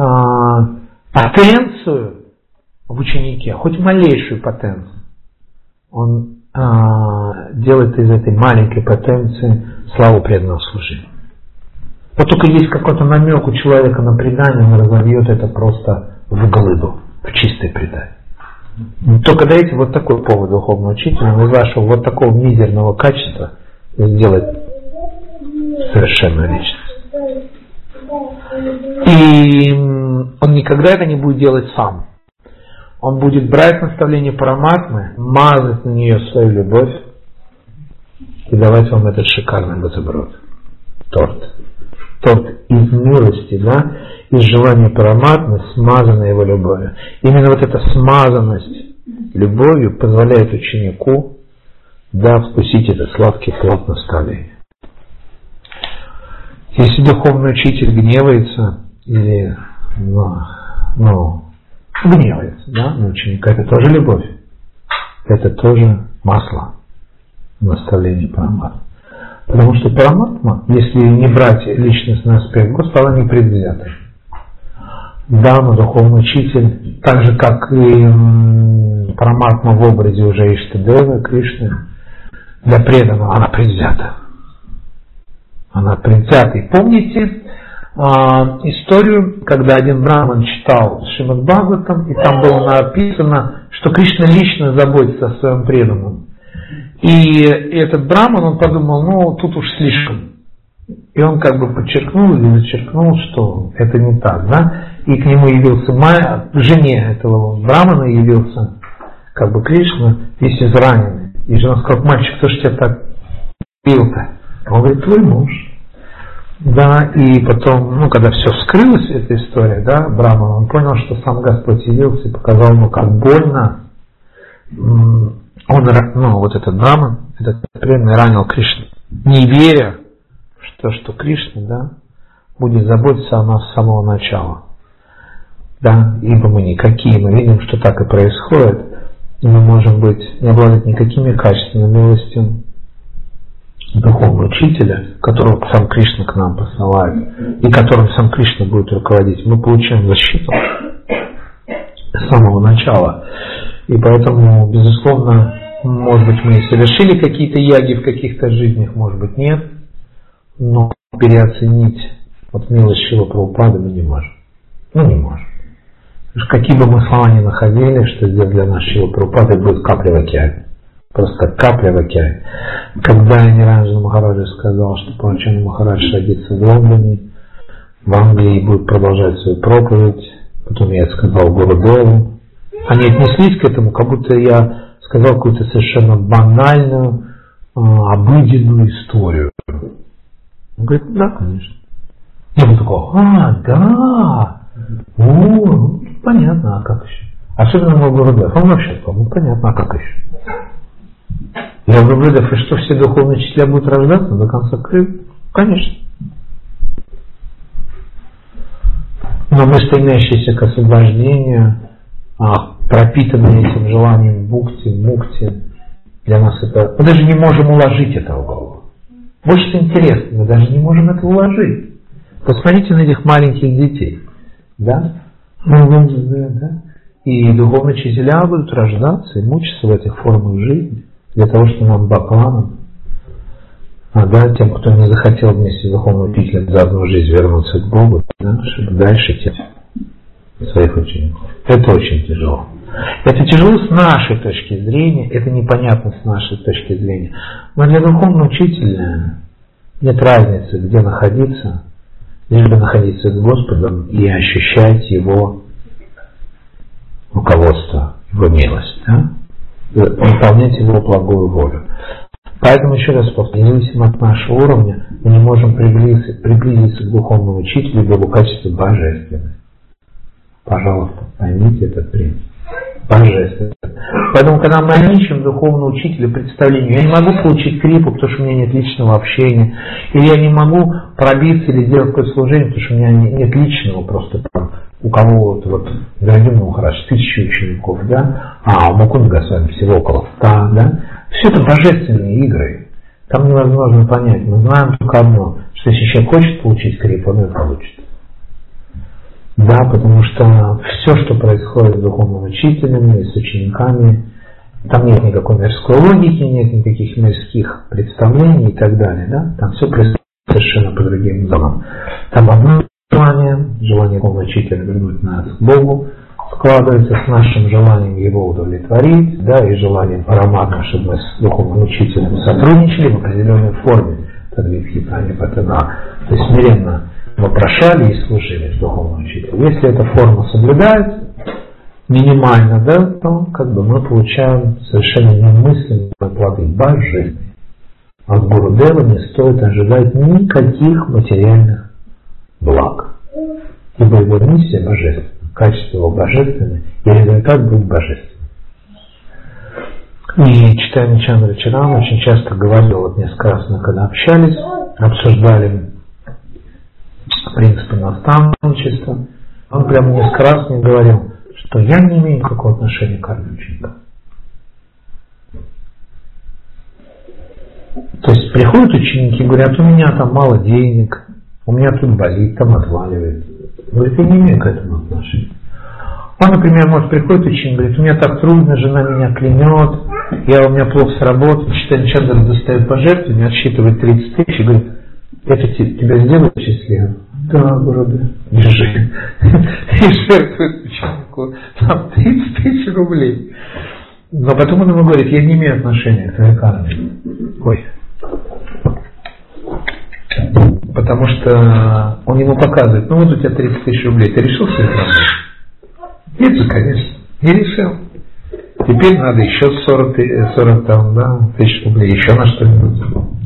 потенцию в ученике, хоть малейшую потенцию, он делает из этой маленькой потенции славу преданного служения. Вот только есть какой-то намек у человека на предание, он разовьет это просто в глыбу, в чистое предание. Только дайте вот такой повод духовному учителю, из вашего вот такого мизерного качества сделать совершенную личность. И он никогда это не будет делать сам. Он будет брать наставление Параматмы, мазать на нее свою любовь и давать вам этот шикарный бутерброд, торт. Торт из милости, да, из желания Параматмы, смазанной его любовью. Именно вот эта смазанность любовью позволяет ученику, да, вкусить этот сладкий плод наставления. Если духовный учитель гневается или, гневается, да, на ученика, это тоже любовь. Это тоже масло наставления Параматмы. Потому что Параматма, если не брать личностный аспект Господа, она не предвзята. Да, но духовный учитель, так же как и Параматма в образе уже Иштадевы, Кришны, для преданного она предвзята. Она предвзята. И помните историю, когда один браман читал Шримад Бхагаватам, и там было написано, что Кришна лично заботится о своем преданном. И этот браман, он подумал, тут уж слишком. И он подчеркнул или зачеркнул, что это не так, да? И к нему явился к жене этого брамана явился Кришна, весь израненный. И жена сказала: мальчик, кто ж тебя так бил-то? Он говорит: твой муж. Да, и потом, когда все вскрылось, эта история, да, браман, он понял, что сам Господь явился и показал ему, как больно. Вот этот браман, этот преданный ранил Кришну, не веря, что Кришна, да, будет заботиться о нас с самого начала. Да, ибо мы никакие, мы видим, что так и происходит. И мы можем не обладать никакими качествами милостью духовного учителя, которого сам Кришна к нам посылает, и которым сам Кришна будет руководить. Мы получаем защиту с самого начала. И поэтому, безусловно, может быть, мы и совершили какие-то яги в каких-то жизнях, может быть, нет, но переоценить милость Шрилы Прабхупады мы не можем. Не можем. Потому что какие бы мы слова ни находили, что сделать для нас Шрила Прабхупада, это будет капля в океане. Просто как капля в океане. Когда Ниранджана Махараджа сказал, что Пурачана Махарадж родится в Лондоне, в Англии будет продолжать свою проповедь, потом я это сказал Гурудеву, они отнеслись к этому, как будто я сказал какую-то совершенно банальную, обыденную историю. Он говорит: да, конечно. Я был такой: да, понятно, а как еще? Особенно мой Гурудев, он вообще сказал: понятно, а как еще? Я говорю: Гурудев, и что, все духовные учителя будут рождаться до конца крыльев? Конечно. Но мы, стремящиеся к освобождению, пропитанные этим желанием мукти, для нас это... Мы даже не можем уложить это в голову. Вот что интересно, мы даже не можем это уложить. Посмотрите на этих маленьких детей. Да? И духовные учителя будут рождаться и мучиться в этих формах жизни, для того, чтобы нам бакланам, тем, кто не захотел вместе с духовным учителем за одну жизнь вернуться к Богу, да, чтобы дальше идти своих учеников. Это очень тяжело. Это тяжело с нашей точки зрения, это непонятно с нашей точки зрения. Но для духовного учителя нет разницы, где находиться, лишь бы находиться с Господом и ощущать Его руководство, Его милость, да? Выполнять Его благую волю. Поэтому, еще раз повторю, независимо от нашего уровня, мы не можем приблизиться к духовному учителю в его качестве божественности. Пожалуйста, поймите этот принцип. Божественность. Поэтому, когда мы ищем духовного учителя представлению, я не могу получить крипу, потому что у меня нет личного общения, или я не могу пробиться или сделать какое-то служение, потому что у меня нет личного просто у кого-то, вот, ну хорошо, 1000 учеников, да, а у Мукунды Госвами всего около 100, да, все это божественные игры. Там невозможно понять. Мы знаем только одно, что если человек хочет получить крипу, он ее получит. Да, потому что все, что происходит с духовными учителями, с учениками, там нет никакой мирской логики, нет никаких мирских представлений и так далее. Да? Там все происходит совершенно по другим законам. Там одно желание духовного учителя вернуть нас к Богу, складывается с нашим желанием его удовлетворить, да, и желанием Параматмы, чтобы мы с духовным учителем сотрудничали в определенной форме, то есть смиренно вопрошали и служили духовному учителю. Если эта форма соблюдается минимально, да, то как бы мы получаем совершенно немыслимые плоды божественные. От Гурудева не стоит ожидать никаких материальных благ, ибо его миссия божественна. Качество его божественное, и результат будет божественный. И Чайтанья Чандра Чаран очень часто говорил, вот несколько раз мы когда общались, обсуждали принципы наставничества, он прямо несколько раз мне говорил, что я не имею никакого отношения к карме ученика. То есть приходят ученики и говорят, у меня там мало денег, у меня тут болит, там отваливает. Говорит, я не имею к этому отношения. Он, например, может приходит ученик, говорит, у меня так трудно, жена меня клянет, у меня плохо с работы, Чайтанья Чандра достает пожертвования, отсчитывает 30 тысяч и говорит, это тебя сделает счастливым? Да, Гурудев, держи. И жертвует ученику там 30 тысяч рублей. Но потом он ему говорит, я не имею отношения к твоей карме. Ой. Потому что он ему показывает, ну вот у тебя 30 тысяч рублей, ты решил свою проблему? Нет же, конечно, не решил. Теперь надо еще 40 там, да, тысяч рублей, еще на что-нибудь.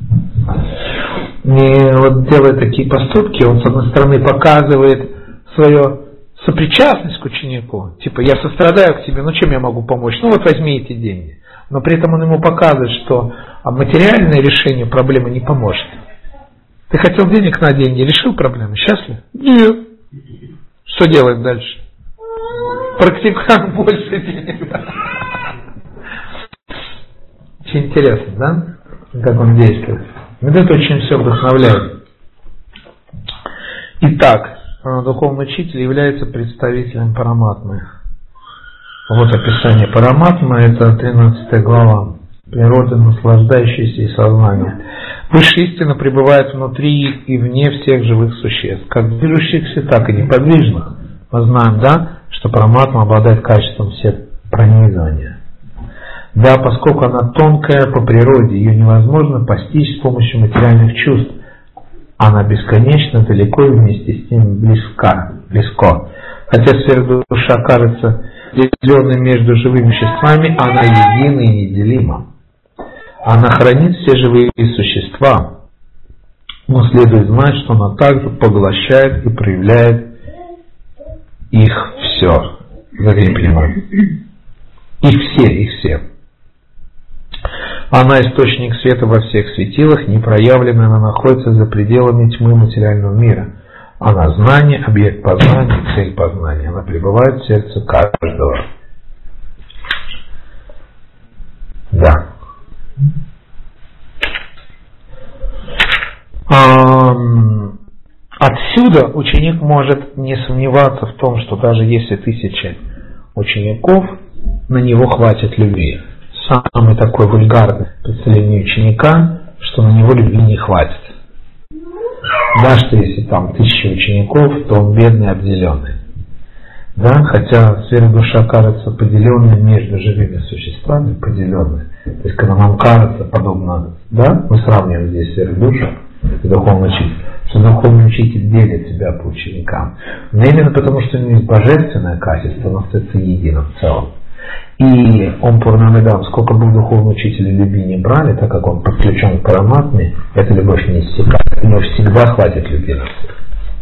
И вот делая такие поступки, он с одной стороны показывает свою сопричастность к ученику, типа я сострадаю к тебе, ну чем я могу помочь, ну вот возьми эти деньги. Но при этом он ему показывает, что материальное решение проблемы не поможет. Ты хотел денег на деньги, решил проблему, счастлив? Нет. Что делать дальше? Практикуем больше денег. Очень интересно, да? Как он действует. Вот это очень все вдохновляет. Итак, духовный учитель является представителем Параматмы. Вот описание Параматмы, это 13 глава. Природа, наслаждающаяся и сознание. Высшая истина пребывает внутри и вне всех живых существ, как движущихся, так и неподвижных. Мы знаем, да, что Параматма обладает качеством всепронизывания. Да, поскольку она тонкая по природе, ее невозможно постичь с помощью материальных чувств. Она бесконечно далеко и вместе с тем близко. Хотя сверхдуша кажется деленной между живыми существами, она едина и неделима. Она хранит все живые существа, но следует знать, что она также поглощает и проявляет их все. Как я не понимаю. Их все. Она источник света во всех светилах, непроявленная, она находится за пределами тьмы материального мира. Она знание, объект познания, цель познания. Она пребывает в сердце каждого. Да. Отсюда ученик может не сомневаться в том, что даже если 1000 учеников, на него хватит любви. Самый такой вульгарный представление ученика, что на него любви не хватит. Да, что если там 1000 учеников, то он бедный, обделенный. Да, хотя сфера душа кажется поделенной между живыми существами, поделенной. То есть, когда нам кажется подобно, да, мы сравниваем здесь сферу душу и духовный учитель, что духовный учитель делит себя по ученикам. Но именно потому, что у него есть божественное качество, оно остается единым в целом. И он Пурнамидам, сколько бы духовного учителя любви не брали, так как он подключен к Параматме, эта любовь не иссякает, у него всегда хватит любви на всех.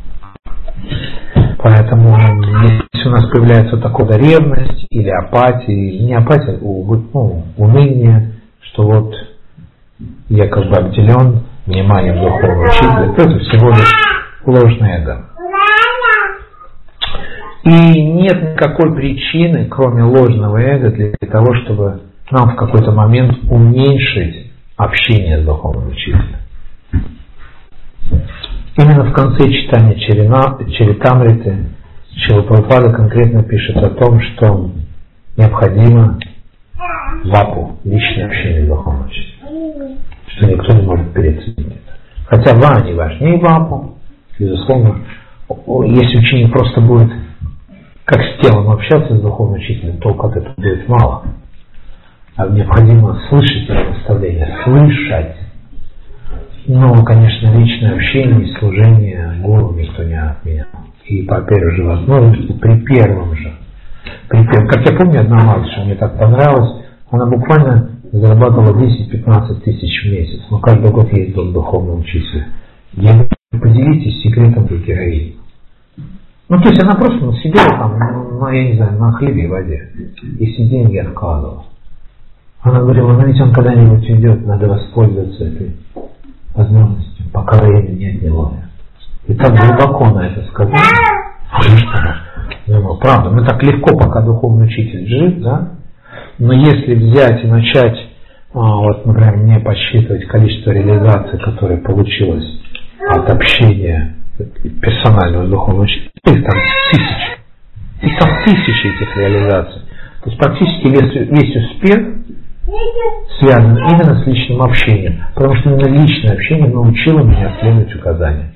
Поэтому если у нас появляется такая ревность или апатия, не апатия, уныние, что вот я как бы обделен вниманием духовного учителя, то это всего лишь ложное эго. И нет никакой причины, кроме ложного эго, для того, чтобы нам в какой-то момент уменьшить общение с духовным учителем. Именно в конце читания Чаритамриты Шрила Прабхупада конкретно пишет о том, что необходимо вапу, личное общение с духовным учителем, что никто не может переоценить. Хотя вани важнее вапу, безусловно, если ученик просто будет как с телом общаться с духовным учителем, толку от этого будет мало. А необходимо слышать это наставление, слышать. Но, конечно, личное общение и служение гуру никто не отменял. И по первой же возможности, при первом же. Как я помню, одна младшая, мне так понравилось, она буквально зарабатывала 10-15 тысяч в месяц, но каждый год ездила к духовному учителю. Я говорю, поделитесь секретом для героини. Ну, то есть она просто сидела там, я не знаю, на хлебе и воде, и все деньги откладывала. Она говорила, ну ведь он когда-нибудь уйдет, надо воспользоваться этой возможностью, пока время не отняло. И так глубоко на это сказала. Думаю, правда, мы так легко, пока духовный учитель жив, да? Но если взять и начать, вот, например, мне подсчитывать количество реализаций, которое получилось от общения персонального духовного учителя, их там тысячи этих реализаций. То есть практически весь успех связан именно с личным общением, потому что именно личное общение научило меня следовать указаниям.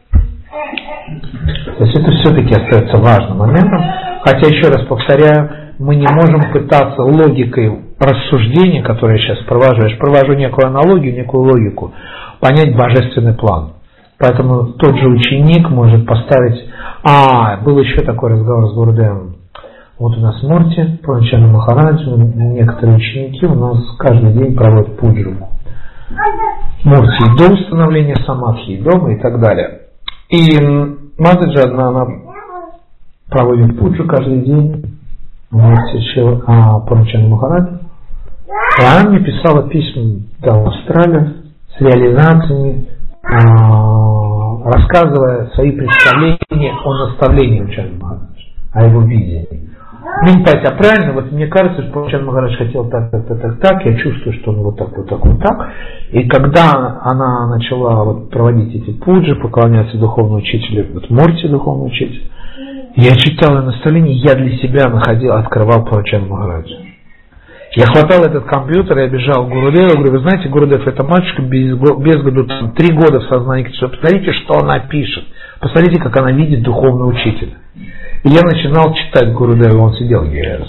То есть это все-таки остается важным моментом, хотя, еще раз повторяю, мы не можем пытаться логикой рассуждения, которое я сейчас провожу некую аналогию, некую логику, понять божественный план. Поэтому тот же ученик может поставить... был еще такой разговор с Гурудевом. Вот у нас Мурти, Пурначарья Махараджа, некоторые ученики у нас каждый день проводят пуджу. Мурти и до установления самадхи, и дома, и так далее. И Мадхаджа одна, она проводит пуджу каждый день, Мурти Пурначарья Махараджа. И она мне писала письма в Австралию с реализациями, рассказывая свои представления о наставлении Пурначарьи Махараджа, о его видении. Мне не понять, правильно, вот мне кажется, что Пурначарья Махарадж хотел так, я чувствую, что он вот так. И когда она начала вот проводить эти пуджи, поклоняться духовному учителю, вот Мурти, духовный учитель, я читал наставление, я для себя открывал Пурначарья Махараджа. Я хватал этот компьютер, я бежал к Гурудеву, говорю, вы знаете, Гурудев, эта мальчика без году, 3 года в сознании, посмотрите, что она пишет, посмотрите, как она видит духовного учителя. И я начинал читать Гурудеву, он сидел, yes.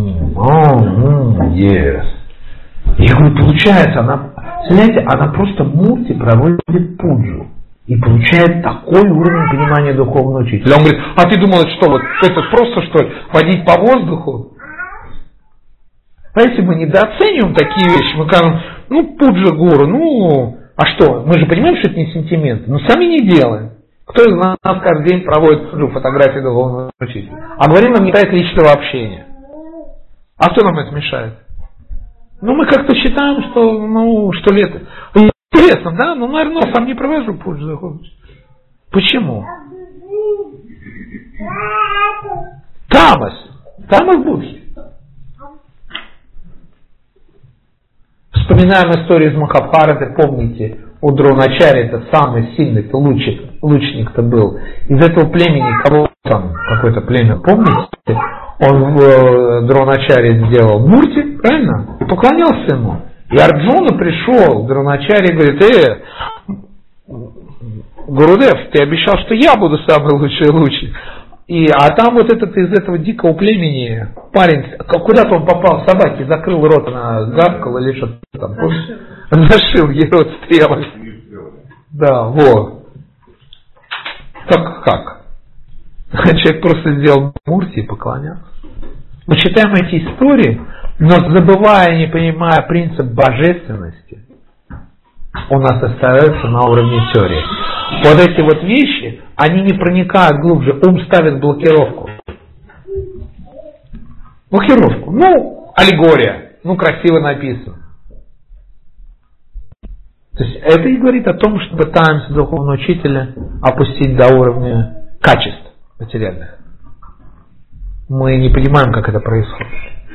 Я говорю, получается, она просто Мурти проводит пуджу и получает такой уровень понимания духовного учителя. Он говорит, а ты думал, что вот это просто что ли, ходить по воздуху? Знаете, мы недооцениваем такие вещи, мы скажем, пуджа гуру, а что, мы же понимаем, что это не сентимент, но сами не делаем. Кто из нас каждый день проводит фотографии духовного учителя? А говорим, нам не хватает личного общения. А что нам это мешает? Мы как-то считаем, что лето. Интересно, да? Наверное, я сам не провожу пуджу духовного учителя. Почему? Тамас Будхи. Вспоминаем историю из Махабхараты, помните, у Дроначарьи это самый сильный лучник-то был. Из этого племени, кого там, какое-то племя, помните? Он в Дроначарье сделал Мурти, правильно? И поклонялся ему. И Арджуна пришел к Дроначарье и говорит, Гурудев, ты обещал, что я буду самый лучший. А там вот этот из этого дикого племени парень, куда-то он попал, собаки, закрыл рот, она гавкала или что-то там. Зашил ей рот стрелой. Да, вот. Как? Человек просто сделал Мурти и поклонялся. Мы читаем эти истории, но забывая, не понимая принцип божественности, у нас остается на уровне теории. Вот эти вот вещи, они не проникают глубже, ум ставит блокировку. Аллегория, красиво написано. То есть это и говорит о том, что пытаемся духовного учителя опустить до уровня качеств материальных. мы не понимаем, как это происходит.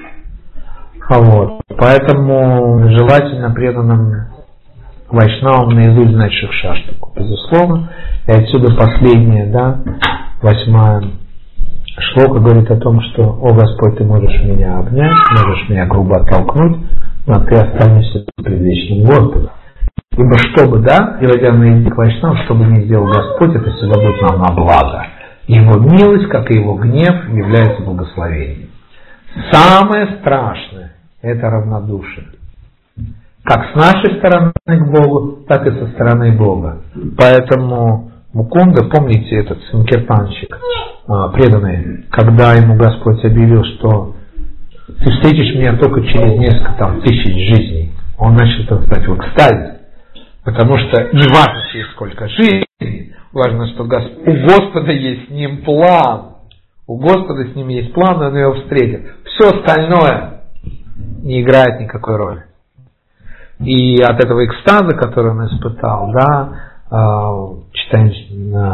Вот. Поэтому желательно преданным вайшнавам наизусть знать шикшаштаку, безусловно. И отсюда последняя, 8-я шлока говорит о том, что: «О Господь, ты можешь меня обнять, можешь меня грубо оттолкнуть, но ты останешься предвечным Господом». Ибо чтобы, переводя на язык вайшнав, что бы ни сделал Господь, это всегда будет нам на благо. Его милость, как и его гнев, является благословением. Самое страшное – это равнодушие. Как с нашей стороны к Богу, так и со стороны Бога. Поэтому Мукунда, помните этот санкиртанщик, преданный, когда ему Господь объявил, что ты встретишь меня только через несколько тысяч жизней, он начал стать в экстазе. Потому что не важно через сколько жизней, важно, что у Господа есть с ним план. У Господа с ним есть план, и он его встретит. Все остальное не играет никакой роли. И от этого экстаза, который он испытал, читаем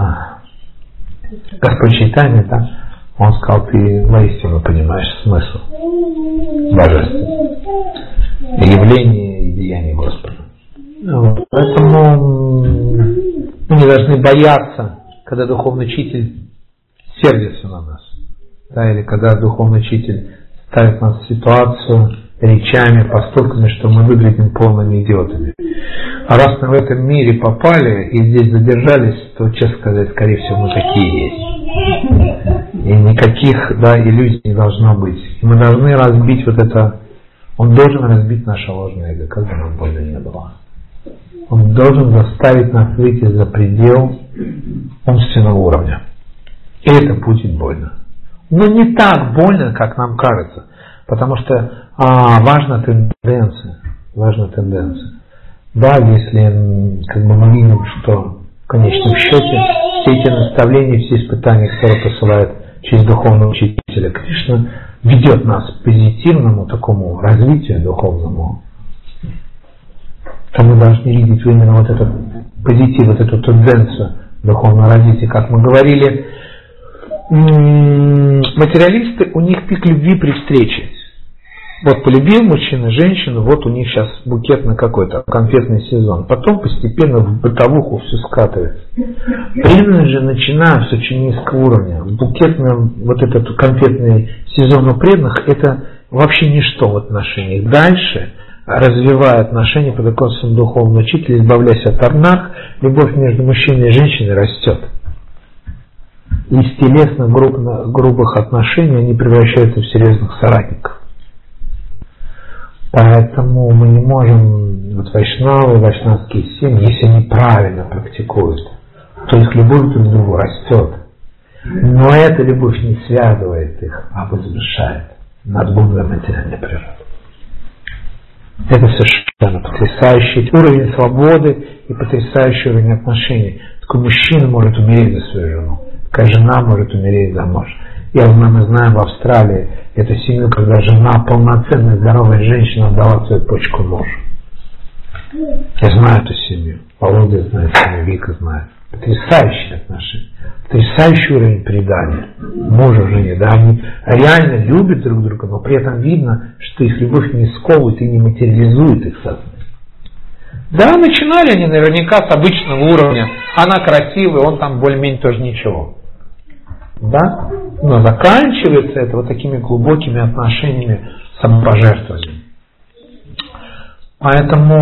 Господь Чайтанья, он сказал: ты воистину понимаешь смысл божественного явления и деяния Господа. Поэтому мы не должны бояться, когда духовный учитель сердится на нас, или когда духовный учитель ставит нас в ситуацию речами, поступками, что мы выглядим полными идиотами. А раз мы в этом мире попали и здесь задержались, то, честно сказать, скорее всего, мы такие есть. И никаких иллюзий не должно быть. И мы должны разбить он должен разбить наше ложное эго, как бы нам больно не было. Он должен заставить нас выйти за предел умственного уровня. И это будет больно. Но не так больно, как нам кажется. Потому что важна тенденция. Если мы видим, что в конечном счете все эти наставления, все испытания, которые посылает через духовного учителя Кришна, ведет нас к позитивному такому развитию духовному, то мы должны видеть именно этот позитив, эту тенденцию духовного развития. Как мы говорили, материалисты, у них пик любви при встрече. Полюбил мужчина женщину, у них сейчас букетный какой-то конфетный сезон. Потом постепенно в бытовуху все скатывается. Преданные же начинают с очень низкого уровня. Букетный, этот конфетный сезон у преданных, это вообще ничто в отношениях. Дальше, развивая отношения под руководством духовного учителя, избавляясь от арнах, любовь между мужчиной и женщиной растет. Из телесных грубых отношений они превращаются в серьезных соратников. Поэтому мы не можем, вайшнавы, вайшнавские семьи, если они правильно практикуют, то их любовь друг к другу растет. Но эта любовь не связывает их, а возвышает над Богом материальной природы. Это совершенно потрясающий уровень свободы и потрясающий уровень отношений. Такой мужчина может умереть за свою жену, такая жена может умереть за мужа. Мы знаем в Австралии эту семью, когда жена, полноценная здоровая женщина, отдала свою почку мужу. Я знаю эту семью. Володя знает семью, Вика знает. Потрясающие отношения. Потрясающий уровень предания мужа, жене. Они реально любят друг друга, но при этом видно, что их любовь не сковывает и не материализует их сознание. Начинали они наверняка с обычного уровня. Она красивая, он там более-менее тоже ничего. Но заканчивается это такими глубокими отношениями самопожертвования. Поэтому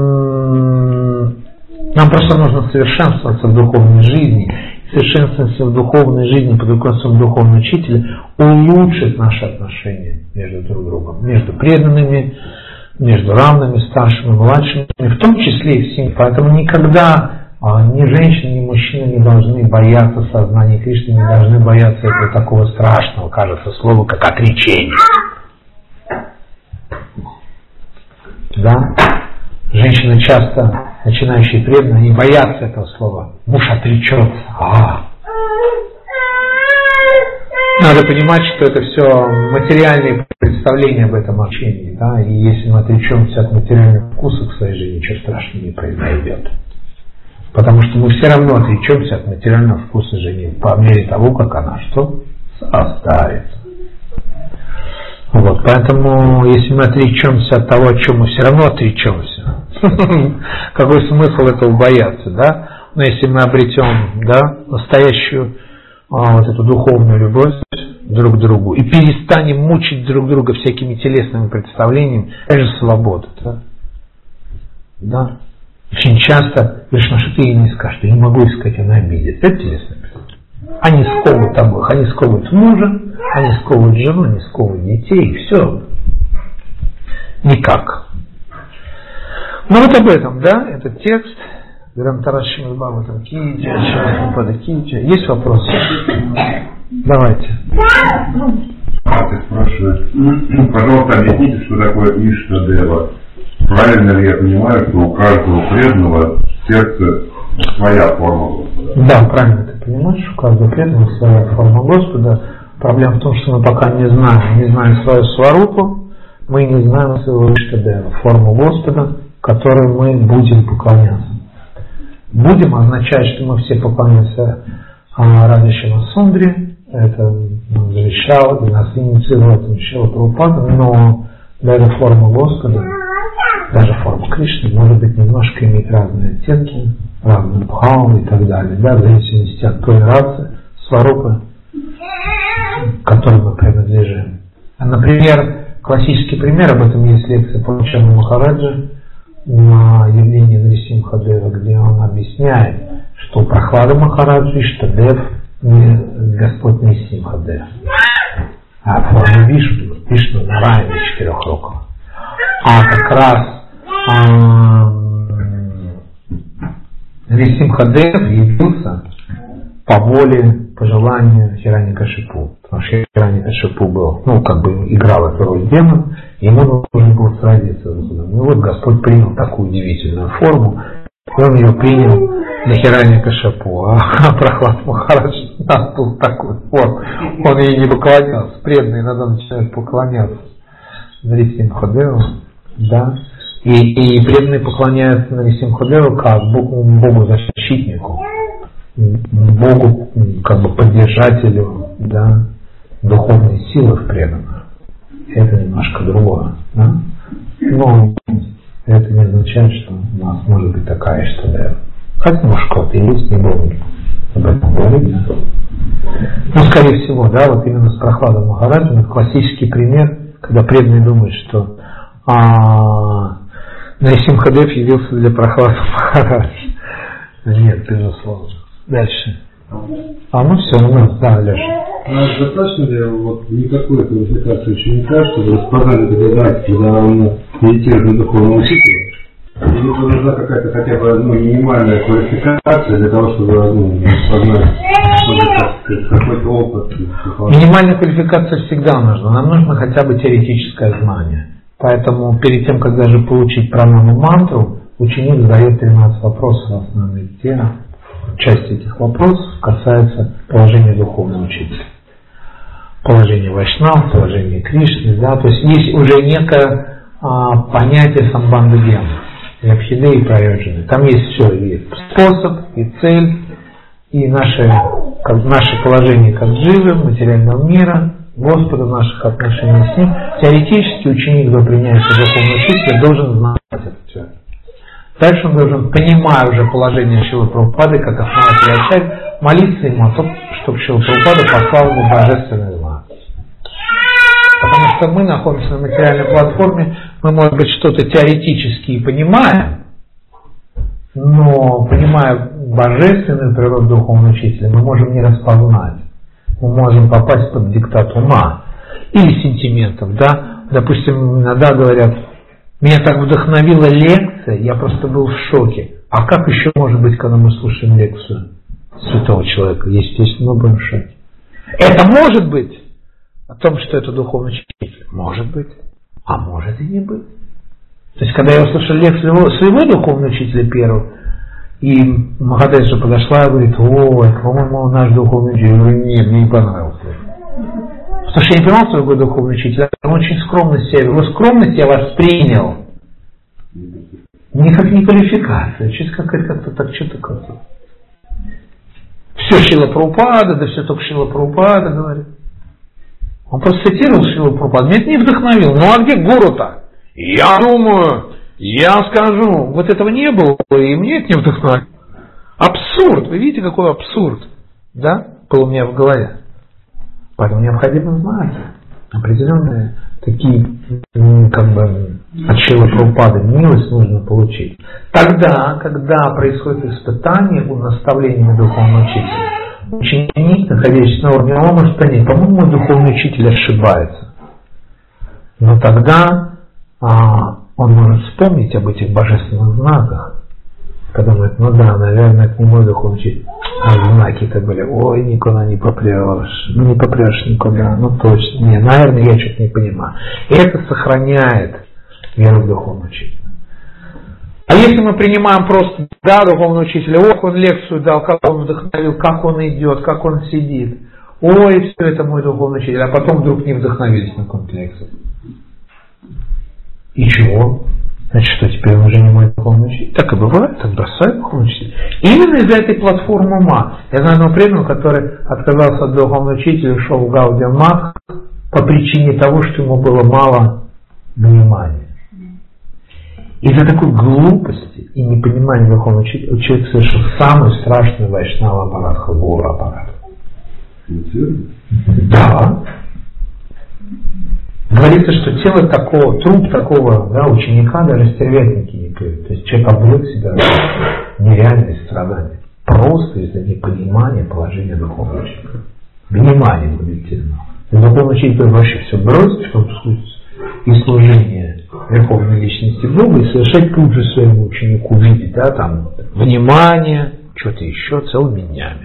нам просто нужно совершенствоваться в духовной жизни. Совершенствоваться в духовной жизни под руководством духовного учителя улучшит наши отношения между друг другом, между преданными, между равными, старшими, младшими, в том числе и в семье. Поэтому никогда ни женщина, ни мужчина не должны бояться сознания Кришны, не должны бояться этого такого страшного, кажется, слова, как отречение. Женщины часто, начинающие преданные, не боятся этого слова. Муж отречется. Надо понимать, что это все материальные представления об этом общении. И если мы отречемся от материальных вкусов в своей жизни, ничего страшного не произойдет. Потому что мы все равно отречемся от материального вкуса жены по мере того, как она состарится. Вот, поэтому, если мы отречемся от того, о чем мы все равно отречемся, какой смысл этого бояться, да? Но если мы обретем, да, настоящую вот эту духовную любовь друг к другу и перестанем мучить друг друга всякими телесными представлениями, это же свобода, да? Да. Очень часто говоришь, ну что ты ей не скажешь, я не могу искать, она обидит. Это телесное представление. Они сковывают обоих, они сковывают мужа, они сковывают жену, они сковывают детей, и все. Никак. Ну вот об этом, да, этот текст. Есть вопросы? Давайте. Спрашивает, пожалуйста, объясните, что такое Иштадева. Правильно ли я понимаю, что у каждого преданного в сердце своя форма Господа? Да, правильно ты понимаешь, у каждого преданного своя форма Господа. Проблема в том, что мы пока не знаем свою сварупу, мы не знаем своего Иштадева, форму Господа, которой мы будем поклоняться. Будем означает, что мы все поклоняемся Радха Сундри, это он завещал и нас инициировал Шрила Прабхупада, но даже форма Господа, даже форма Кришны может быть немножко иметь разные оттенки, разные бхавы и так далее, да, в зависимости от той расы, сварупы, к которой мы принадлежим. Например, классический пример, об этом есть лекция по Чарну Махараджа на явлении Нарисимхадева, где он объясняет, что Прохлада Махараджа и Иштадев не Господь Нарисимхадев, а форма Вишну Нараяна четырехрукого. А как раз Нарисимхадев явился по воле, по желанию Хираньякашипу. Потому что Хираньякашипу был, играл эту роль демон, и ему нужно было сразиться с Господом. Ну вот Господь принял такую удивительную форму, и он ее принял для Хираньякашипу. А Прохлад Махарадж настал такую форму, он ей не поклонялся. Преданные иногда начинают поклоняться Нарисимхадеву, да. И преданные поклоняются Нарисимхадеву как Богу-защитнику, Богу, как бы поддержателю, да, духовной силы в преданных. Это немножко другое, да? Но это не означает, что у нас может быть такая Иштадева. Хотя, может, кто-то есть, не будем об этом говорить. Да? Но, скорее всего, да, вот именно с Прохладом Махараджем это классический пример, когда преданные думают, что Нарисимхадев явился для Прохлада Махараджа. Нет, безусловно. Дальше. Да, Леша. Достаточно ли никакой квалификации ученика, чтобы распознать догадаться, когда он медитирует на духовном учителе? Или нужна какая-то хотя бы минимальная квалификация для того, чтобы распознать какой-то опыт? Минимальная квалификация всегда нужна. Нам нужно хотя бы теоретическое знание. Поэтому перед тем, как даже получить пранаму мантру, ученик задает 13 вопросов основных тем. Часть этих вопросов касается положения духовного учителя. Положение Вайшнава, положение Кришны, да, то есть есть уже некое понятие самбанда гьяна, и абхиды, и прайоджаны. Там есть все, и способ, и цель, и наше положение как дживы, материального мира, Господа, наших отношений с Ним. Теоретически ученик, до принятия духовного учителя, должен знать это все. Дальше он должен, понимая уже положение Шрилы Прабхупады, как основатель Ачарьи, молиться ему о том, чтобы Шрила Прабхупада послал ему божественный знак. Потому что мы находимся на материальной платформе, мы, может быть, что-то теоретически и понимаем, но, понимая божественную природу духовного учителя, мы можем не распознать. Мы можем попасть под диктат ума или сентиментов. Да? Допустим, иногда говорят, меня так вдохновила лекция, я просто был в шоке. А как еще может быть, когда мы слушаем лекцию святого человека? Естественно, мы будем в шоке. Это может быть о том, что это духовный учитель. Может быть. А может и не быть. То есть, когда я услышал лекцию своего духовного учителя первого, и Махатеджа подошла и говорит, ой, по-моему, наш духовный учитель. Я говорю, нет, мне не понравился. Потому что я не понимал своего духовного учителя, он очень скромно себя вел. Его скромность я воспринял никак не квалификация, чуть как-то так, что-то как-то. Все Шрила Прабхупада, да все только Шрила Прабхупада говорит. Он просто цитировал Шрилу Прабхупаду. Меня это не вдохновил. Ну а где гуру-то? Я думаю, я скажу. Вот этого не было, и мне это не вдохновило. Абсурд. Вы видите, какой абсурд? Да? Был у меня в голове. Поэтому необходимо знать определенные такие, как бы, от Шрилы Прабхупады милость нужно получить. Тогда, когда происходит испытание у наставления духовного учителя, ученик, находящийся на уровне, он может понять, по-моему, мой духовный учитель ошибается. Но тогда он может вспомнить об этих божественных знаках, когда думает, ну да, наверное, это не мой духовный учитель. А знаки-то были, ой, никуда не попрешь, не попрешь никуда, ну точно, не, наверное, я что-то не понимаю. И это сохраняет веру в духовного учителя. А если мы принимаем просто, да, духовного учителя, ох, он лекцию дал, как он вдохновил, как он идет, как он сидит, ой, все это мой духовный учитель, а потом вдруг не вдохновились на какую-то лекцию. И чего? Значит, что теперь он уже не мой духовный учитель? Так и бывает, так бросает духовный учитель. Именно из-за этой платформы ума. Я знаю одного преданного, который отказался от духовного учителя и ушел в Гаудия Мат по причине того, что ему было мало внимания. Из-за такой глупости и непонимания духовного учителя человек совершил самый страшный вайшнава аппарат, хагура аппарат. Да. Говорится, что тело такого, труп такого, да, ученика даже стервятники не пьют. То есть человек обрек себя в нереальные страдания. Просто из-за непонимания положения духовного ученика. Внимание губительного. Духовный учитель вообще все бросить, в том случае и служение Верховной Личности Бога, и совершать тут же своему ученику видеть, да, там, внимание, что-то еще целыми днями.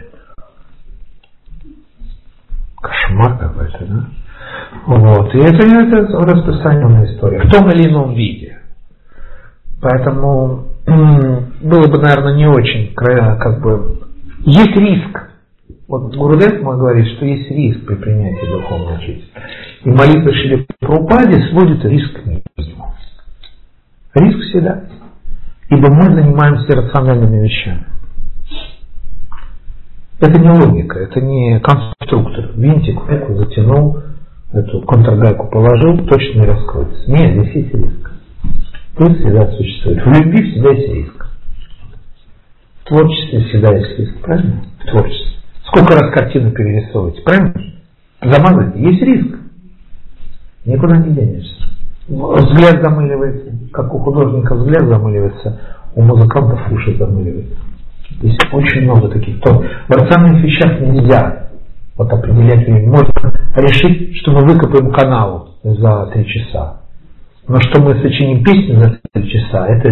Кошмар какой-то, да? Вот. И это распространенная история в том или ином виде. Поэтому было бы, наверное, не очень, как бы, есть риск. Вот Гурудев мой говорит, что есть риск при принятии духовного учителя. И молитва Шрилы Прабхупаде сводит риск к минимуму. Риск всегда. Ибо мы занимаемся рациональными вещами. Это не логика, это не конструктор. Винтик гайку затянул, эту контргайку положил, точно не раскроется. Нет, здесь есть риск. Риск всегда существует. В любви всегда есть риск. В творчестве всегда есть риск, правильно? В творчестве. Сколько раз картину перерисовываете, правильно? Замазать есть риск. Никуда не денешься. Взгляд замыливается. Как у художника взгляд замыливается, у музыкантов уши замыливаются. Есть очень много таких. То в рациональных вещах нельзя вот определять время. Можно решить, что мы выкопаем канал за 3 часа. Но что мы сочиним песню за 3 часа, это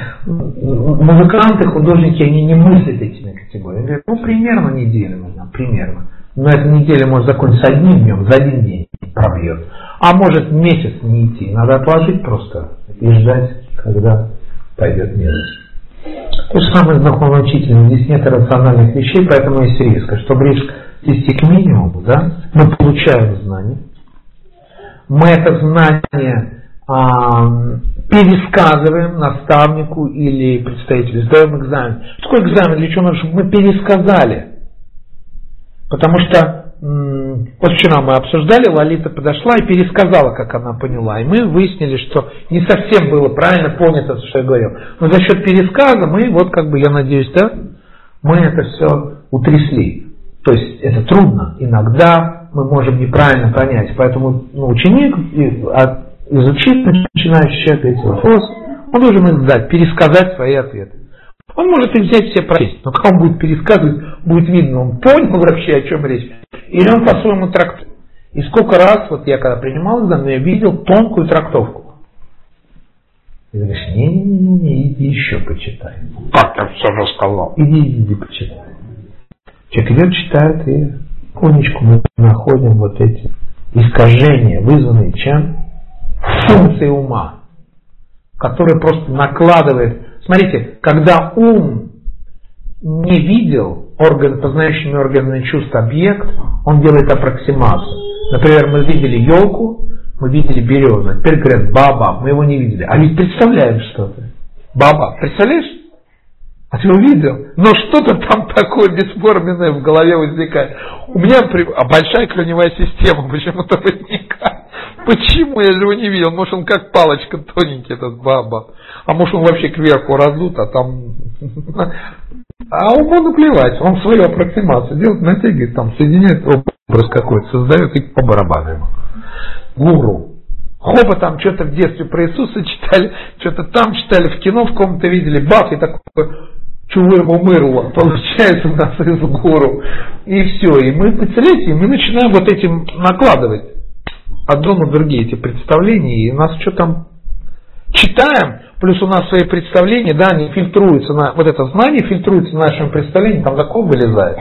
музыканты, художники, они не мыслят этими категориями. Говорят, ну примерно неделю нужно, примерно. Но эта неделя может закончиться одним днем, за один день пробьет. А может месяц не идти. Надо отложить просто и ждать, когда пойдет милость. То же самое с духовным учителем. Здесь нет рациональных вещей, поэтому есть риск. Чтобы риск свести к минимуму, да, мы получаем знание. Мы это знание пересказываем наставнику или представителю, сдаем экзамен. Что такое экзамен? Для чего надо, чтобы мы пересказали? Потому что вот вчера мы обсуждали, Лолита подошла и пересказала, как она поняла. И мы выяснили, что не совсем было правильно понято, что я говорил. Но за счет пересказа мы, вот как бы, я надеюсь, да, мы это все утрясли. То есть это трудно. Иногда мы можем неправильно понять. Поэтому ученик, изучив начинающий человек эти вопросы, он должен их сдать, пересказать свои ответы. Он может их взять все прочесть, но как он будет пересказывать, будет видно, он понял вообще, о чем речь, или он по-своему трактует. И сколько раз, вот я когда принимал экзамен, я видел тонкую трактовку. И ты говоришь, не, иди еще почитай. Как я все рассказал? Иди почитай. Человек идет, читает, и потихонечку мы находим вот эти искажения, вызванные чем? Функцией ума, который просто накладывает. Смотрите, когда ум не видел познающими органами чувств объект, он делает аппроксимацию. Например, мы видели елку, мы видели березу. Теперь говорят, баба, мы его не видели. А ведь представляем что-то. Баба, представляешь? А ты увидел? Но что-то там такое бесформенное в голове возникает. У меня большая корневая система почему-то возникает. Почему? Я же его не видел. Может, он как палочка тоненький, этот баба. А может, он вообще кверху раздут, а там... А уму наплевать. Он свою аппроксимацию делает, натягивает, там, соединяет образ какой-то, создает и по барабану ему. Гуру. Хоба там что-то в детстве про Иисуса читали, что-то там читали, в кино в ком-то видели, бах, и такое чувырму-мырло, получается у нас из гуру. И все. И мы, представляете, мы начинаем вот этим накладывать одно на другие эти представления, и у нас что там читаем, плюс у нас свои представления, да, они фильтруются, вот это знание фильтруется нашим представлением, там такое вылезает.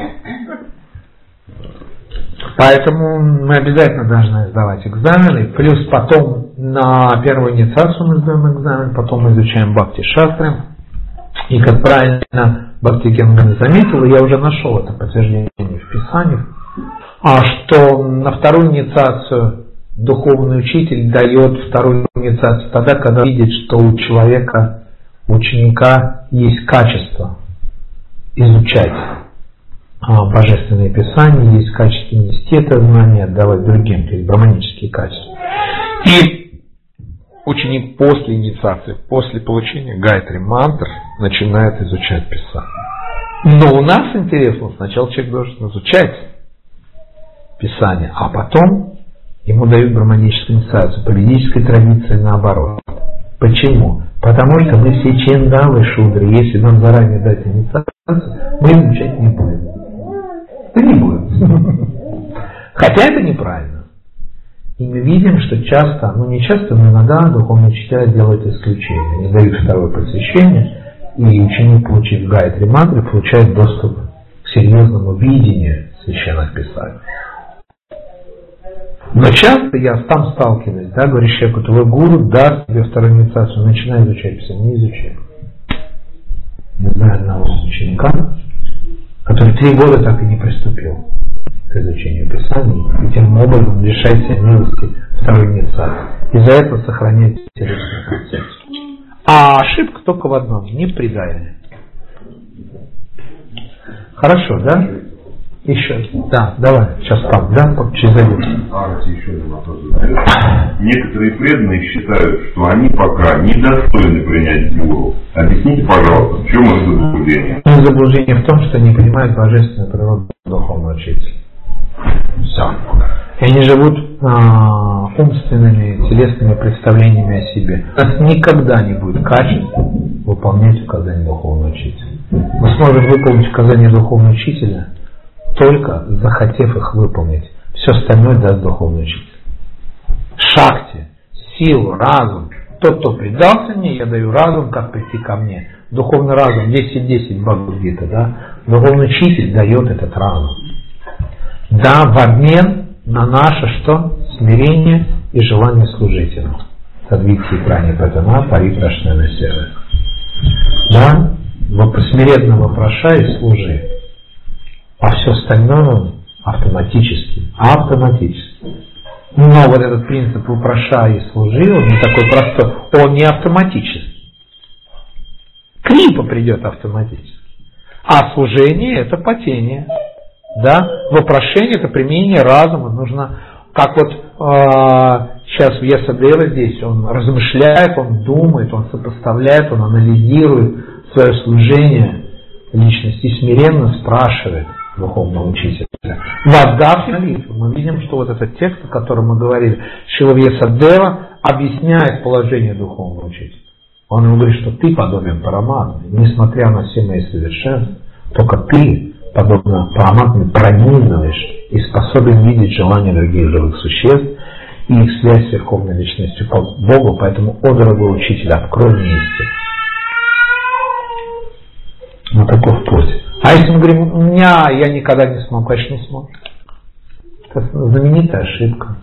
Поэтому мы обязательно должны сдавать экзамены, плюс потом на первую инициацию мы сдаем экзамен, потом мы изучаем бхакти-шастры. И как правильно Бхактивинода Гандhi заметил, я уже нашел это подтверждение в Писаниях, что на вторую инициацию духовный учитель дает вторую инициацию тогда, когда видит, что у человека, у ученика есть качество изучать божественные писания, есть качество нести это знание, отдавать другим, то есть браманические качества. И ученик после инициации, после получения гайатри мантр начинает изучать писание. Но у нас интересно, сначала человек должен изучать писание, а потом ему дают браманическую инициацию. По ведической традиции наоборот. Почему? Потому что мы все чендалы шудры. Если нам заранее дать инициацию, мы изучать не будем. Да не будем. Хотя это неправильно. И мы видим, что часто, не часто, но иногда духовные учителя делают исключение. Они дают второе посвящение, и ученик, получив гайатри мантры, получает доступ к серьезному видению священных писаний. Но часто я там сталкиваюсь, да, говоришь человеку, твой гуру даст тебе вторую инициацию, начинай изучать писание, не изучай. Я знаю одного ученика, который 3 года так и не приступил к изучению писаний, и тем образом лишает себя милости второй инициации. Из-за этого сохраняет телесную концепцию. А ошибка только в одном, не в предании. Хорошо, да? Еще. Да, давай, сейчас там, да, через один. Еще один вопрос. Некоторые преданные считают, что они пока недостойны принять гуру. Объясните, пожалуйста, в чем это заблуждение? Заблуждение в том, что не понимают божественную природу духовного учителя. Все. И они живут умственными, телесными представлениями о себе. У нас никогда не будет качества выполнять указания духовного учителя. Мы сможем выполнить указания духовного учителя, только захотев их выполнить. Все остальное даст духовный учитель. Шакти, силу, разум. Тот, кто предался мне, я даю разум, как прийти ко мне. Духовный разум, 10-10 Бхагавад-гита, да? Духовный учитель дает этот разум. Да, в обмен на наше что? Смирение и желание служить ему. Садвити прани пратана, парипрашнена сера. Да? Смиренно вопрошай и служи. А все остальное автоматически. Но вот этот принцип «вопрошай и служи», он не такой простой, он не автоматический. Крипа придет автоматически. А служение – это потение. Да? Вопрошение – это применение разума. Нужно, как вот сейчас в Ясадева здесь, он размышляет, он думает, он сопоставляет, он анализирует свое служение личности и смиренно спрашивает духовного учителя. Воздав молитву, мы видим, что вот этот текст, о котором мы говорили, Шрила Вьясадева объясняет положение духовного учителя. Он ему говорит, что ты подобен Параматме, несмотря на все мои совершенства, только ты, подобно Параматме, пронизываешь и способен видеть желания других живых существ и их связь с Верховной Личностью Богу, поэтому, о дорогой учитель, открой мне истину. Вот таков путь. А если мы говорим, я никогда не смог, конечно, не смог. Это знаменитая ошибка.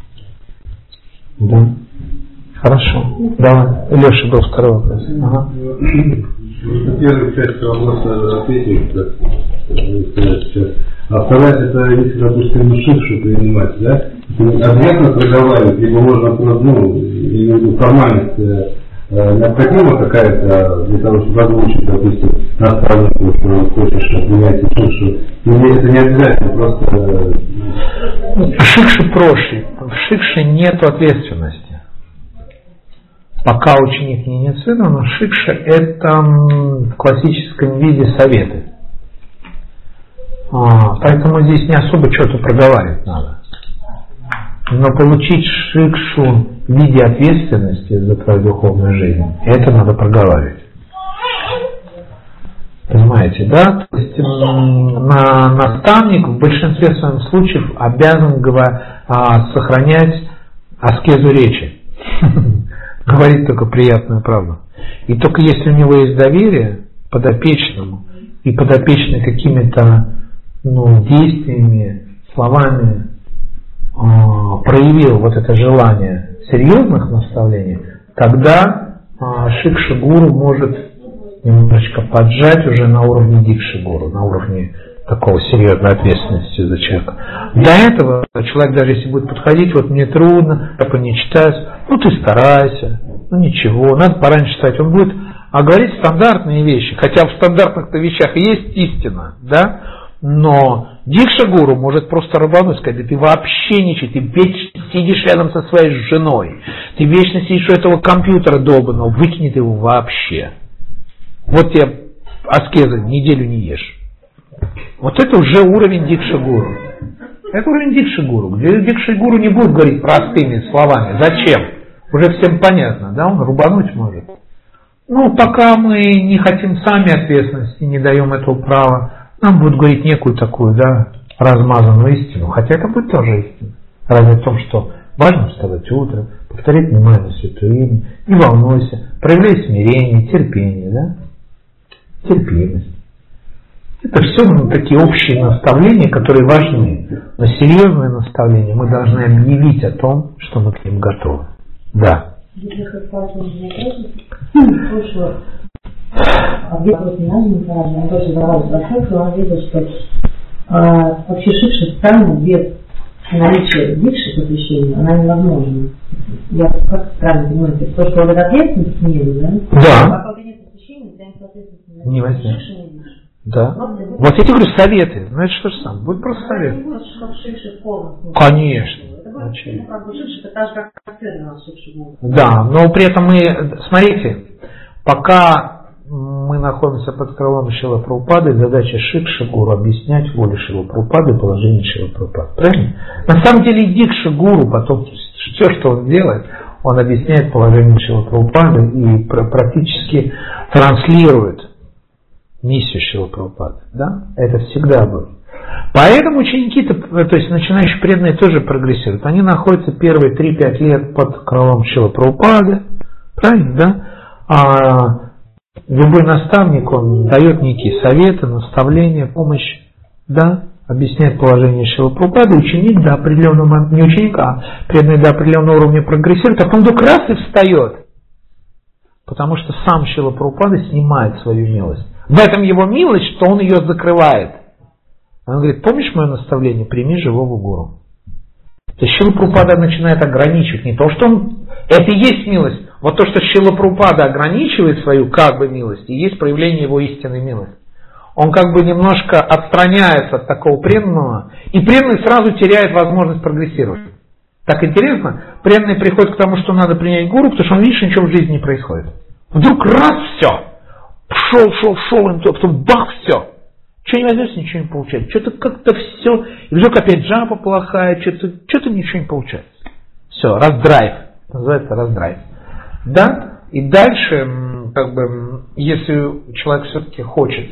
Да. Хорошо. Давай. Леша был второй вопрос. Ага. Первую часть вопроса ответили, сейчас. А вторая, это если, допустим, шифшу принимать, да? Объектно проговаривать, либо можно формальность необходима какая-то, для того, чтобы озвучить, допустим, наставнику, что хочешь отменять шикшу, или это не обязательно, просто... В шикше проще. В шикше нет ответственности. Пока ученик не инициирован, но шикша это в классическом виде советы. Поэтому здесь не особо что-то проговаривать надо. Но получить шикшу в виде ответственности за твою духовную жизнь, это надо проговаривать. Понимаете, да? То есть наставник в большинстве своих случаев обязан сохранять аскезу речи. Говорить только приятную правду. И только если у него есть доверие подопечному, и подопечный какими-то действиями, словами проявил вот это желание серьезных наставлений, тогда шикша-гуру может немножечко поджать уже на уровне дикши-гуру, на уровне такого серьезной ответственности за человека. До этого человек, даже если будет подходить, вот мне трудно, я не читаю, ты старайся, ничего, надо пораньше читать. Он будет говорить стандартные вещи, хотя в стандартных-то вещах есть истина, да, но дикша-гуру может просто рвануть, сказать: да ты вообще ничего, ты вечно сидишь рядом со своей женой, ты вечно сидишь у этого компьютера долбаного, выкини ты его вообще. Вот тебе аскеза, неделю не ешь. Вот это уже уровень дикша-гуру. Это уровень дикша-гуру, где дикша-гуру не будет говорить простыми словами. Зачем? Уже всем понятно, да, он рубануть может. Пока мы не хотим сами ответственности, не даем этого права, нам будут говорить некую такую, да, размазанную истину. Хотя это будет тоже истина. Разве в том, что важно вставать утром, повторять внимание святое имя, не волнуйся, проявляй смирение, терпение, да, терпимость. Это все такие общие наставления, которые важны. Но серьезные наставления мы должны объявить о том, что мы к ним готовы. Да. Вообще шикша странно без наличия дикши посвящения, она невозможна. Я как правильно понимаю, то, что вот эта ответственность нет, да? Да. Пока нет посвящения, да, соответственно, не возьмешь. Да. Вот я тебе говорю, советы. Это что же самое? Будет просто совет. Конечно. Да, но при этом мы, смотрите, пока мы находимся под крылом Шрилы Прабхупады, задача шикша-гуру объяснять волю Шрилы Прабхупады и положение Шрилы Прабхупады. Правильно? На самом деле дикша-гуру потом все, что он делает, он объясняет положение Шрилы Прабхупады и практически транслирует миссию Шрилы Прабхупады. Да? Это всегда было. Поэтому ученики, то есть начинающие преданные, тоже прогрессируют. Они находятся первые 3-5 лет под крылом Шрилы Прабхупады. Правильно, да? Любой наставник, он дает некие советы, наставления, помощь, да, объясняет положение Шрилы Прабхупады. Ученик до определенного, не ученик, а преданный до определенного уровня прогрессирует, а потом вдруг раз и встает. Потому что сам Шрила Прабхупада снимает свою милость. В этом его милость, что он ее закрывает. Он говорит: помнишь мое наставление, прими живого гуру. То есть Шрила Прабхупада начинает ограничивать. Не то, что он, это и есть милость. Вот то, что Шрила Прабхупада ограничивает свою как бы милость, и есть проявление его истинной милости. Он как бы немножко отстраняется от такого преданного, и преданный сразу теряет возможность прогрессировать. Так интересно, преданный приходит к тому, что надо принять гуру, потому что он видит, что ничего в жизни не происходит. Вдруг раз все. Шел, и потом бах, все. Что не возьмется, ничего не получается. Что-то как-то все. И вдруг опять джапа плохая, что-то ничего не получается. Все, раздрайв. Называется раздрайв. Да? И дальше, как бы, если человек все-таки хочет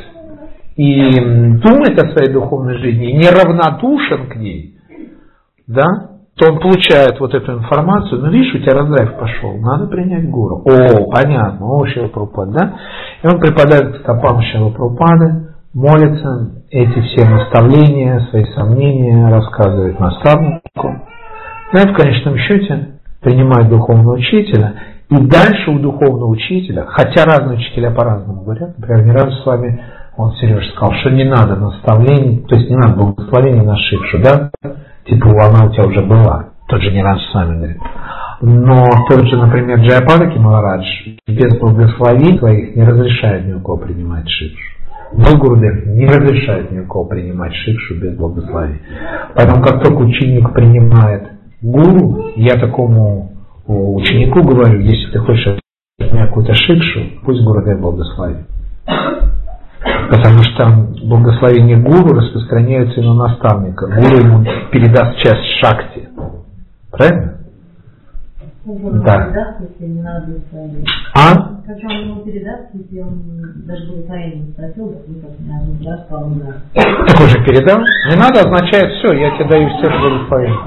и думает о своей духовной жизни, и неравнодушен к ней, да, то он получает вот эту информацию: видишь, у тебя раздрайв пошел, надо принять гуру. Понятно, Шрила Прабхупада, да? И он припадает к стопам Шрилы Прабхупады, молится, эти все наставления, свои сомнения рассказывает наставнику. Ну и в конечном счете принимает духовного учителя. И дальше у духовного учителя, хотя разные учителя по-разному говорят, например, не раз с вами, он Сережа сказал, что не надо наставлений, то есть не надо благословения на шикшу, да? Типа она у тебя уже была. Тот же не раз с вами говорит. Но тот же, например, Джайапатаки Махарадж без благословений своих не разрешает ни у кого принимать шикшу. Мой Гурудев не разрешает ни у кого принимать шикшу без благословений. Поэтому как только ученик принимает гуру, я такому ученику говорю, если ты хочешь от меня какую-то шикшу, пусть Гурудев благословит. Потому что благословение гуру распространяется и на наставника. Гуру ему передаст часть шакти. Правильно? Да. Передаст, если не надо благословение. Как же он ему передаст, если он даже благословение не спросил, так никак не надо, сказал, не надо. Так уже передал? Не надо означает все, я тебе даю всех благословений.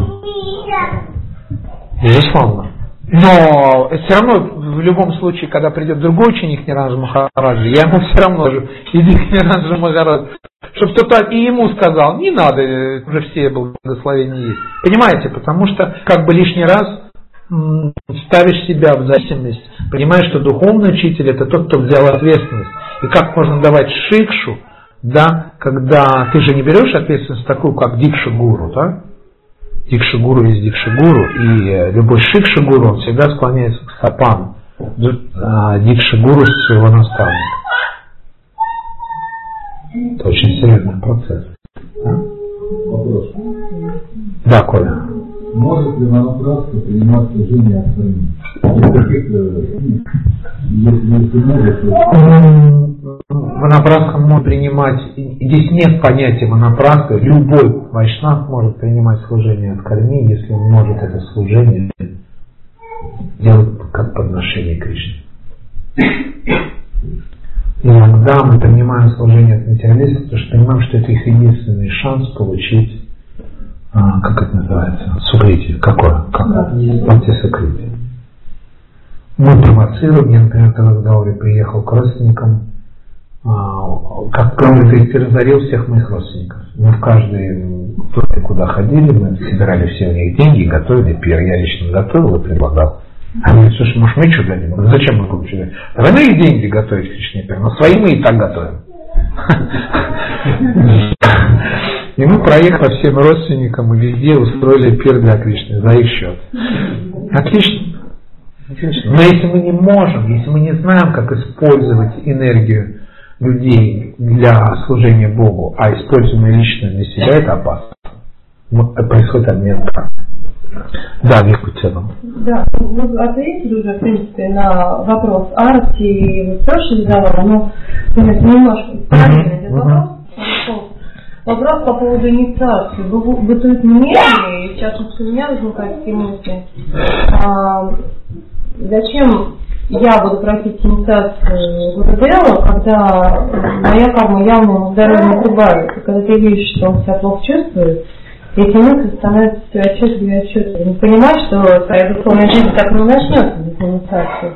Безусловно. Но все равно в любом случае, когда придет другой ученик Ниранджа Махараджа, я ему все равно же иди к Ниранджа Махараджу, чтобы кто-то и ему сказал, не надо, уже все благословения есть. Понимаете, потому что как бы лишний раз ставишь себя в зависимость, понимаешь, что духовный учитель это тот, кто взял ответственность. И как можно давать шикшу, да, когда ты же не берешь ответственность такую, как дикша-гуру, да? Дикша-гуру есть дикша-гуру, и любой шикша-гуру, он всегда склоняется к стопам дикша-гуру своего наставника. Это очень серьезный процесс. Да? Вопрос. Да, Коля. Может ли ванапраска принимать служение остальным? Если может, то... Ванапраска может принимать, здесь нет понятия ванапраска, любой вайшнав может принимать служение от карми, если он может это служение делать как подношение Кришне. Иногда мы принимаем служение от материалистов, потому что понимаем, что это их единственный шанс получить, как это называется, сукрити. Какое? Бхакти-сукрити. Мы провоцируем, я, например, в разговоре приехал к родственникам, как правило, ты разорил всех моих родственников. Мы в каждой доме, куда ходили, мы собирали все у них деньги и готовили пир. Я лично готовил и предлагал. Они говорят, слушай, может мы что дадим? Зачем мы будем что-то? Давай на их деньги готовить Кришне пир, но свои мы и так готовим. И мы проехали всем родственникам и везде устроили пир для Кришны за их счет. Отлично. Отлично. Но если мы не можем, если мы не знаем, как использовать энергию людей для служения Богу, а используем ее лично для себя, это опасно. Происходит обмен. Да, Викутина. Да, вы ответили уже, в принципе, на вопрос Арти, и вы тоже задавали, но немножко правильно идет вопрос. Вопрос по поводу инициации. Бытует мнение, и сейчас у меня возникают такие мысли. Зачем я буду просить инициацию Гурудева, когда моя карма явно здоровье прибавится, когда ты видишь, что он себя плохо чувствует, эти мысли становятся все отчетливее и отчетливее. Не понимаешь, что твоя духовная жизнь так не начнется без инициации.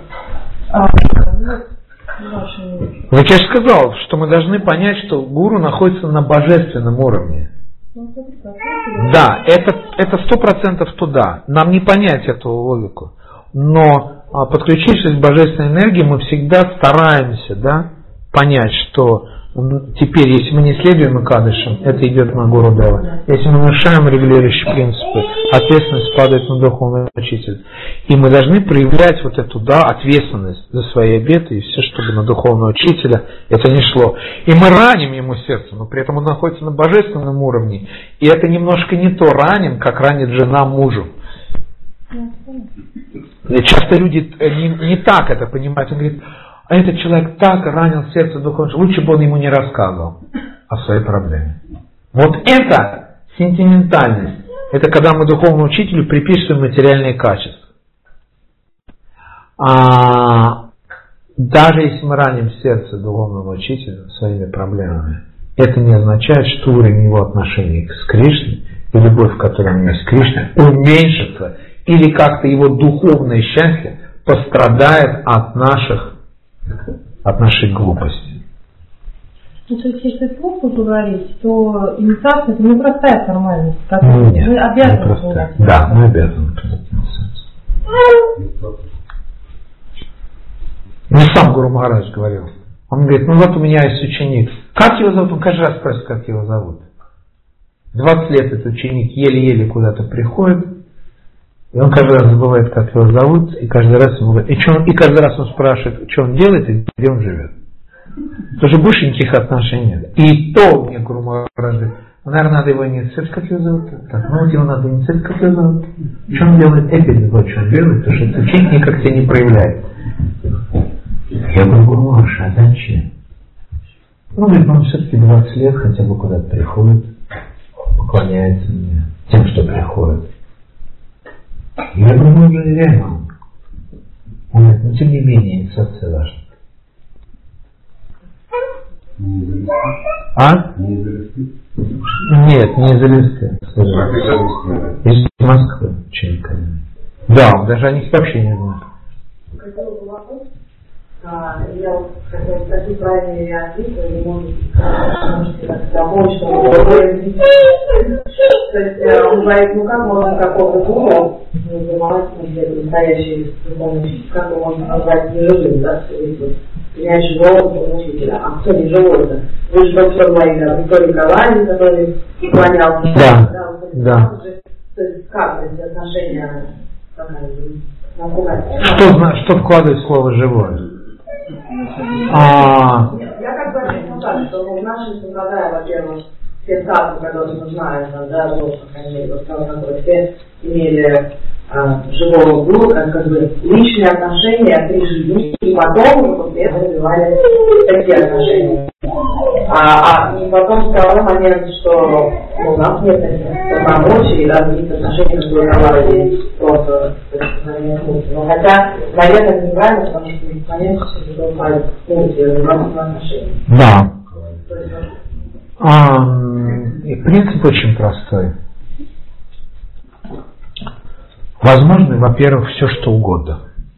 Вот я же сказал, что мы должны понять, что гуру находится на божественном уровне. Да, это 100% туда. Нам не понять эту логику. Но подключившись к божественной энергии, мы всегда стараемся, да, понять, что теперь, если мы не следуем Экадышам, это идет на Гурудева. Если мы нарушаем регулирующие принципы, ответственность падает на духовного учителя. И мы должны проявлять вот эту, да, ответственность за свои обеты и все, чтобы на духовного учителя это не шло. И мы раним ему сердце, но при этом он находится на божественном уровне. И это немножко не то раним, как ранит жена мужу. И часто люди не так это понимают. Он говорит, а этот человек так ранил сердце духовного, лучше бы он ему не рассказывал о своей проблеме. Вот это сентиментальность. Это когда мы духовному учителю приписываем материальные качества. Даже если мы раним сердце духовного учителя своими проблемами, это не означает, что уровень его отношений с Кришной и любовь, которая у него есть к Кришне, уменьшится, или как-то его духовное счастье пострадает от нашей глупости. Ну, то есть, если плохо говорить, то инициация это непростая формальность, которую мы обязаны принять. Да, мы обязаны принять инициацию. Мне сам Гуру Махарадж говорил. Он говорит, ну вот у меня есть ученик. Как его зовут? Он каждый раз спрашивает, как его зовут. 20 лет этот ученик еле-еле куда-то приходит. И он каждый раз забывает, как его зовут, и каждый раз ему говорит, и каждый раз он спрашивает, что он делает и где он живет. Тоже больше никаких отношений нет. И то мне Гуру Махарадж говорит, наверное, надо его инициировать, как его зовут. Так, ну вот его надо инициировать, как его зовут. Что он делает? Опять не знаю, что он делает, потому что это учить никак себя не проявляет. Я говорю, Гуру Махарадж, а зачем? Ну, говорит, он все-таки 20 лет хотя бы куда-то приходит, поклоняется мне, тем, что приходит. Я говорю, ну уже реально. Он говорит, но тем не менее, инициация важна. А? Нет, не из Элисты. Из Москвы. Да, даже о них вообще не знают. Я хотела спросить, правильно ли я ответила, или можете как-то помочь, чтобы было. То есть он говорит, ну как можно какого-то гуру называть настоящий духовный, как его можно назвать неживым, да, принять живого учителя. А кто не живой-то? Вы же только говорили о Виктории Ковале, который поклонялся. Да. То есть как эти отношения Что вкладывает в слово «живое»? Я как бы ответила так, что в нашей Сампрадай, во-первых, все садху, которые мы знаем, да, по крайней мере, которые все имели живого гуру, как бы личные отношения при жизни, и потом уже после этого развивали такие отношения. И потом второй момент, что у нас нет полномочий, да, каких отношений, которые наладили просто но хотя, наверное, это неправильно, потому что есть момент, что это бывает отношения. Да. И принцип очень простой. Возможно, во-первых, все что угодно.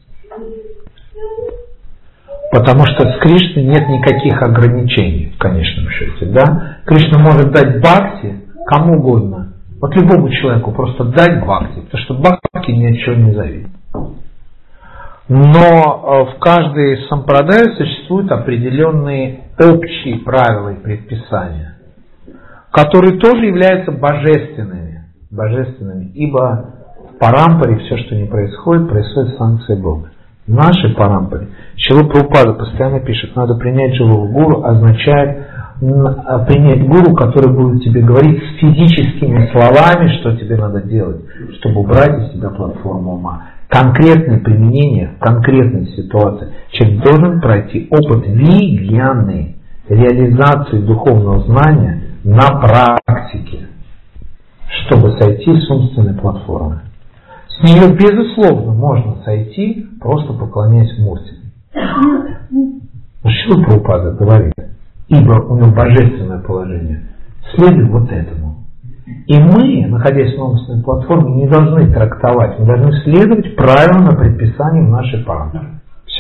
Потому что с Кришной нет никаких ограничений, в конечном счете. Да? Кришна может дать бхакти кому угодно. Вот любому человеку просто дать бхакти, потому что бхакти ни от чего не зависит. Но в каждой сампрадае существуют определенные общие правила и предписания, которые тоже являются божественными, ибо в парампаре все, что не происходит, происходит с санкцией Бога. В нашей парампаре Шрила Прабхупада постоянно пишет, надо принять живого гуру, означает принять гуру, который будет тебе говорить с физическими словами, что тебе надо делать, чтобы убрать из себя платформу ума. Конкретное применение в конкретной ситуации. Человек должен пройти опыт вигьяны, реализации духовного знания на практике, чтобы сойти с умственной платформы. С нее, безусловно, можно сойти, просто поклоняясь Мурти. Шрила Прабхупада говорит, ибо у него божественное положение, следуй вот этому. И мы, находясь на умственной платформе, не должны трактовать, мы должны следовать правилам и предписаниям нашей парампары. Все.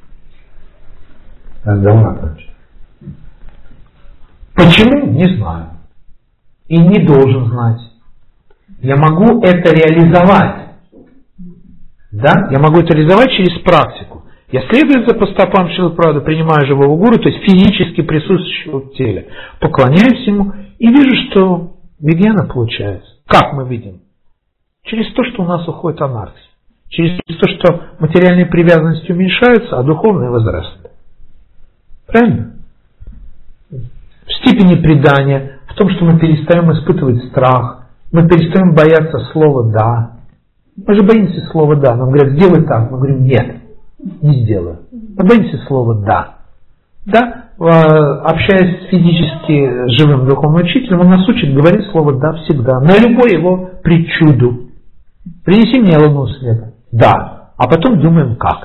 Почему? Не знаю. И не должен знать. Я могу это реализовать. Да? Я могу это реализовать через практику. Я следую за поступам Шрилы Прабхупады, принимаю живого гуру, то есть физически присутствующего в теле, поклоняюсь ему и вижу, что вигьяна получается. Как мы видим? Через то, что у нас уходит анархия. Через то, что материальные привязанности уменьшаются, а духовные возрастают. Правильно? В степени предания, в том, что мы перестаем испытывать страх, мы перестаем бояться слова «да». Мы же боимся слова «да». Нам говорят, сделай так. Мы говорим, нет, не сделаю. Мы боимся слова «да». Да? Общаясь с физически живым духовным учителем, он нас учит говорить слово «да» всегда. На любой его причуду. Принеси мне луну света. Да. А потом думаем как.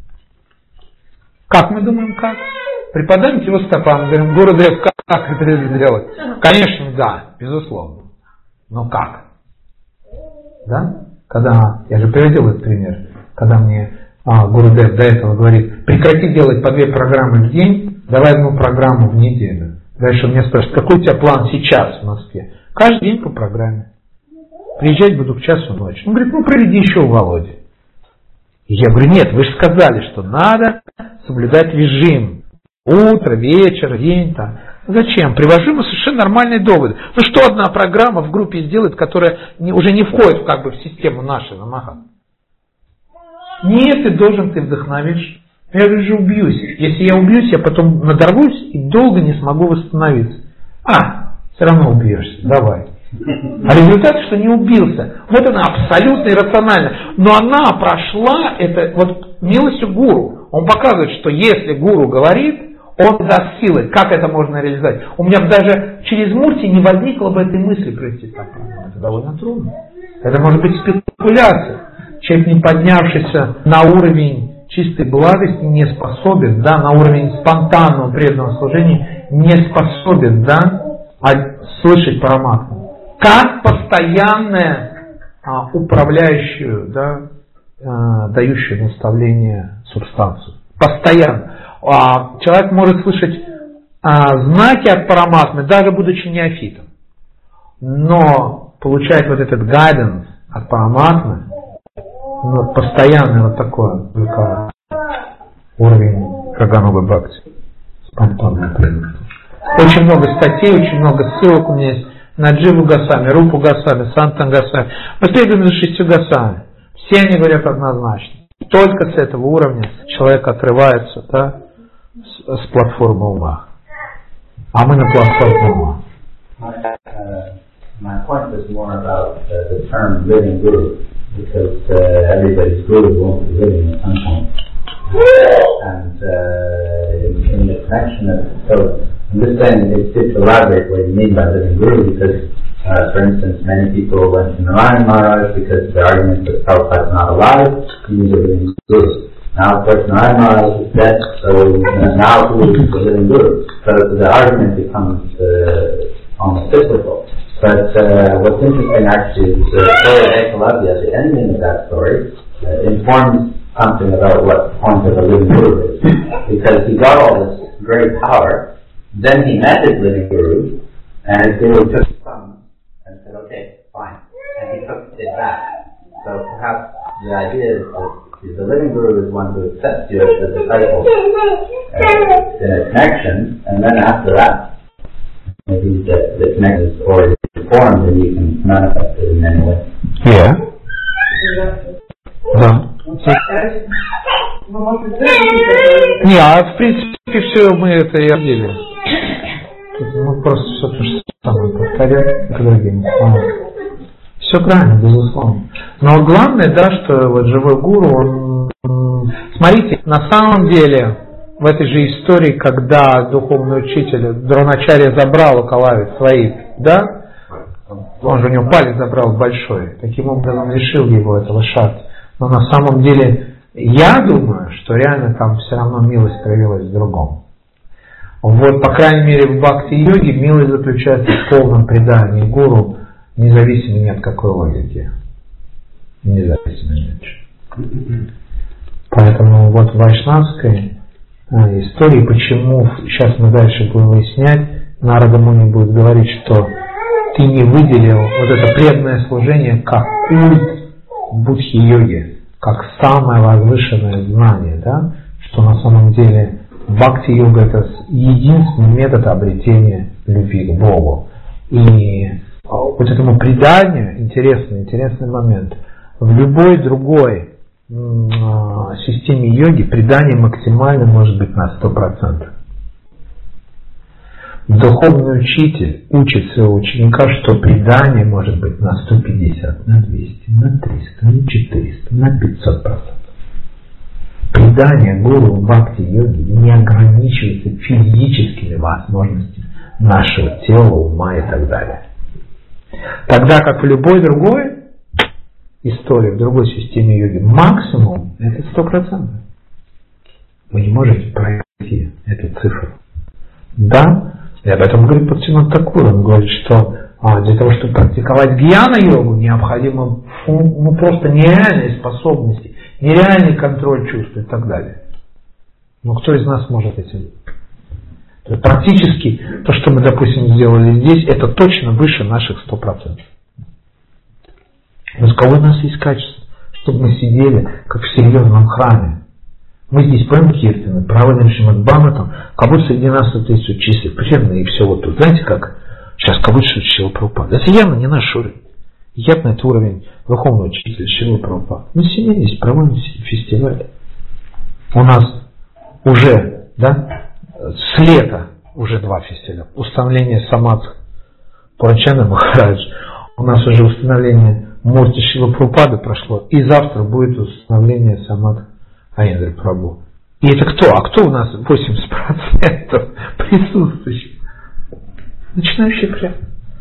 Как мы думаем как? Преподаем к его стопам, говорим, Гурудев, как это сделать? Конечно, да, безусловно. Но как? Да? Когда, я же приводил этот пример, когда мне Гурудев до этого говорит, прекрати делать по 2 программы в день, давай 1 программу в неделю. Дальше он меня спрашивает, какой у тебя план сейчас в Москве? Каждый день по программе. Приезжать буду к часу ночи. Он говорит, проведи еще у Володи. И я говорю, нет, вы же сказали, что надо соблюдать режим. Утро, вечер, день там. Зачем? Привожу ему совершенно нормальные доводы. Ну что одна программа в группе сделает, которая уже не входит как бы в систему нашей намаха? Нет, ты вдохновишь. Я же убьюсь. Если я убьюсь, я потом надорвусь и долго не смогу восстановиться. Все равно убьешься, давай. А результат, что не убился. Вот она абсолютно иррациональна. Но она прошла это вот милостью гуру. Он показывает, что если гуру говорит, он даст силы. Как это можно реализовать? У меня даже через мурти не возникло бы этой мысли пройти. Это довольно трудно. Это может быть спекуляция. Человек, не поднявшийся на уровень чистой благости, не способен, на уровень спонтанного преданного служения, не способен, слышать параматму. Как постоянная управляющую, дающую наставление субстанцию. Постоянно. Человек может слышать знаки от параматмы, даже будучи неофитом. Но получать вот этот guidance от параматмы, постоянный вот такой только уровень Раганога Бхакти. Спонтанное преданность. Очень много статей, очень много ссылок у меня есть на Дживу Госвами, Рупу Госвами, Сантан Госвами. Мы следуем за 6 Госвами. Все они говорят однозначно. Только с этого уровня человек отрывается с платформы ума. А мы на платформе ума. My point is more about the term living guru, because everybody's guru won't be living at some point. And in the connection so I'm just saying it's to elaborate what you mean by living guru, because for instance, many people went to Narayan Maharaj because the argument that Prabhupada is not alive, he needs a living guru. Now, of course, Narayan Maharaj is dead, so now who is the living guru? So the argument becomes almost cyclical. But what's interesting actually is the story of Ekalavya, the ending of that story, informs something about what the point of a living guru is. Because he got all this great power, then he met his living guru, and his guru took his thumb and said, okay, fine. And he took it back. So perhaps the idea is that the living guru is one who accepts you as a disciple in a connection, and then after that, maybe the connection is already formed and you can manifest it in any way. Yeah. В принципе, все мы это и объявили. Мы просто все то же самое повторяем. Все правильно, безусловно. Но главное, что вот живой гуру, он... Смотрите, на самом деле, в этой же истории, когда духовный учитель Дроначарья забрал у Калави свои, он же у него палец забрал большой, таким образом лишил его этого шарти. Но на самом деле, я думаю, что реально там все равно милость проявилась в другом. Вот, по крайней мере, в бхакти-йоге милость заключается в полном предании гуру, независимо ни от какой логики. Независимо ни от чего. Поэтому вот в вайшнавской истории, почему, сейчас мы дальше будем выяснять, Нарада Муни будет говорить, что ты не выделил вот это преданное служение как культ будхи-йоги, как самое возвышенное знание, что на самом деле бхакти-йога это единственный метод обретения любви к Богу. И вот этому преданию, интересный момент, в любой другой системе йоги предание максимально может быть на 100%. Духовный учитель учит своего ученика, что предание может быть на 150, на 200, на 300, на 400, на 500%. Предание гуру в бхакти-йоге не ограничивается физическими возможностями нашего тела, ума и так далее. Тогда как в любой другой истории, в другой системе йоги, максимум это 100%. Вы не можете пройти эту цифру. И об этом говорит Бхактивинода Тхакур. Он говорит, что для того, чтобы практиковать гьяна-йогу, необходимо просто нереальные способности, нереальный контроль чувств и так далее. Но кто из нас может этим? Практически то, что мы, допустим, сделали здесь, это точно выше наших 100%. Но с кого у нас есть качество? Чтобы мы сидели, как в серьезном храме, Мы здесь поем киртаны, правильным Шримад Бхагаватам, как будто среди нас вот есть чистые, преданные и все вот тут. Знаете как? Сейчас как будто что Шрила Прабхупада. Это явно не наш уровень. Явно это уровень духовного учителя Шрила Прабхупада. Мы сегодня здесь проводим фестиваль. У нас уже, да, с лета уже 2 фестиваля. Установление Самадх Пурачана Махарадж. У нас уже установление Мурти Шрила Прабхупады прошло. И завтра будет установление Самадх Аиндры Прабху. И это кто? А кто у нас 80% присутствующих? Начинающие прям.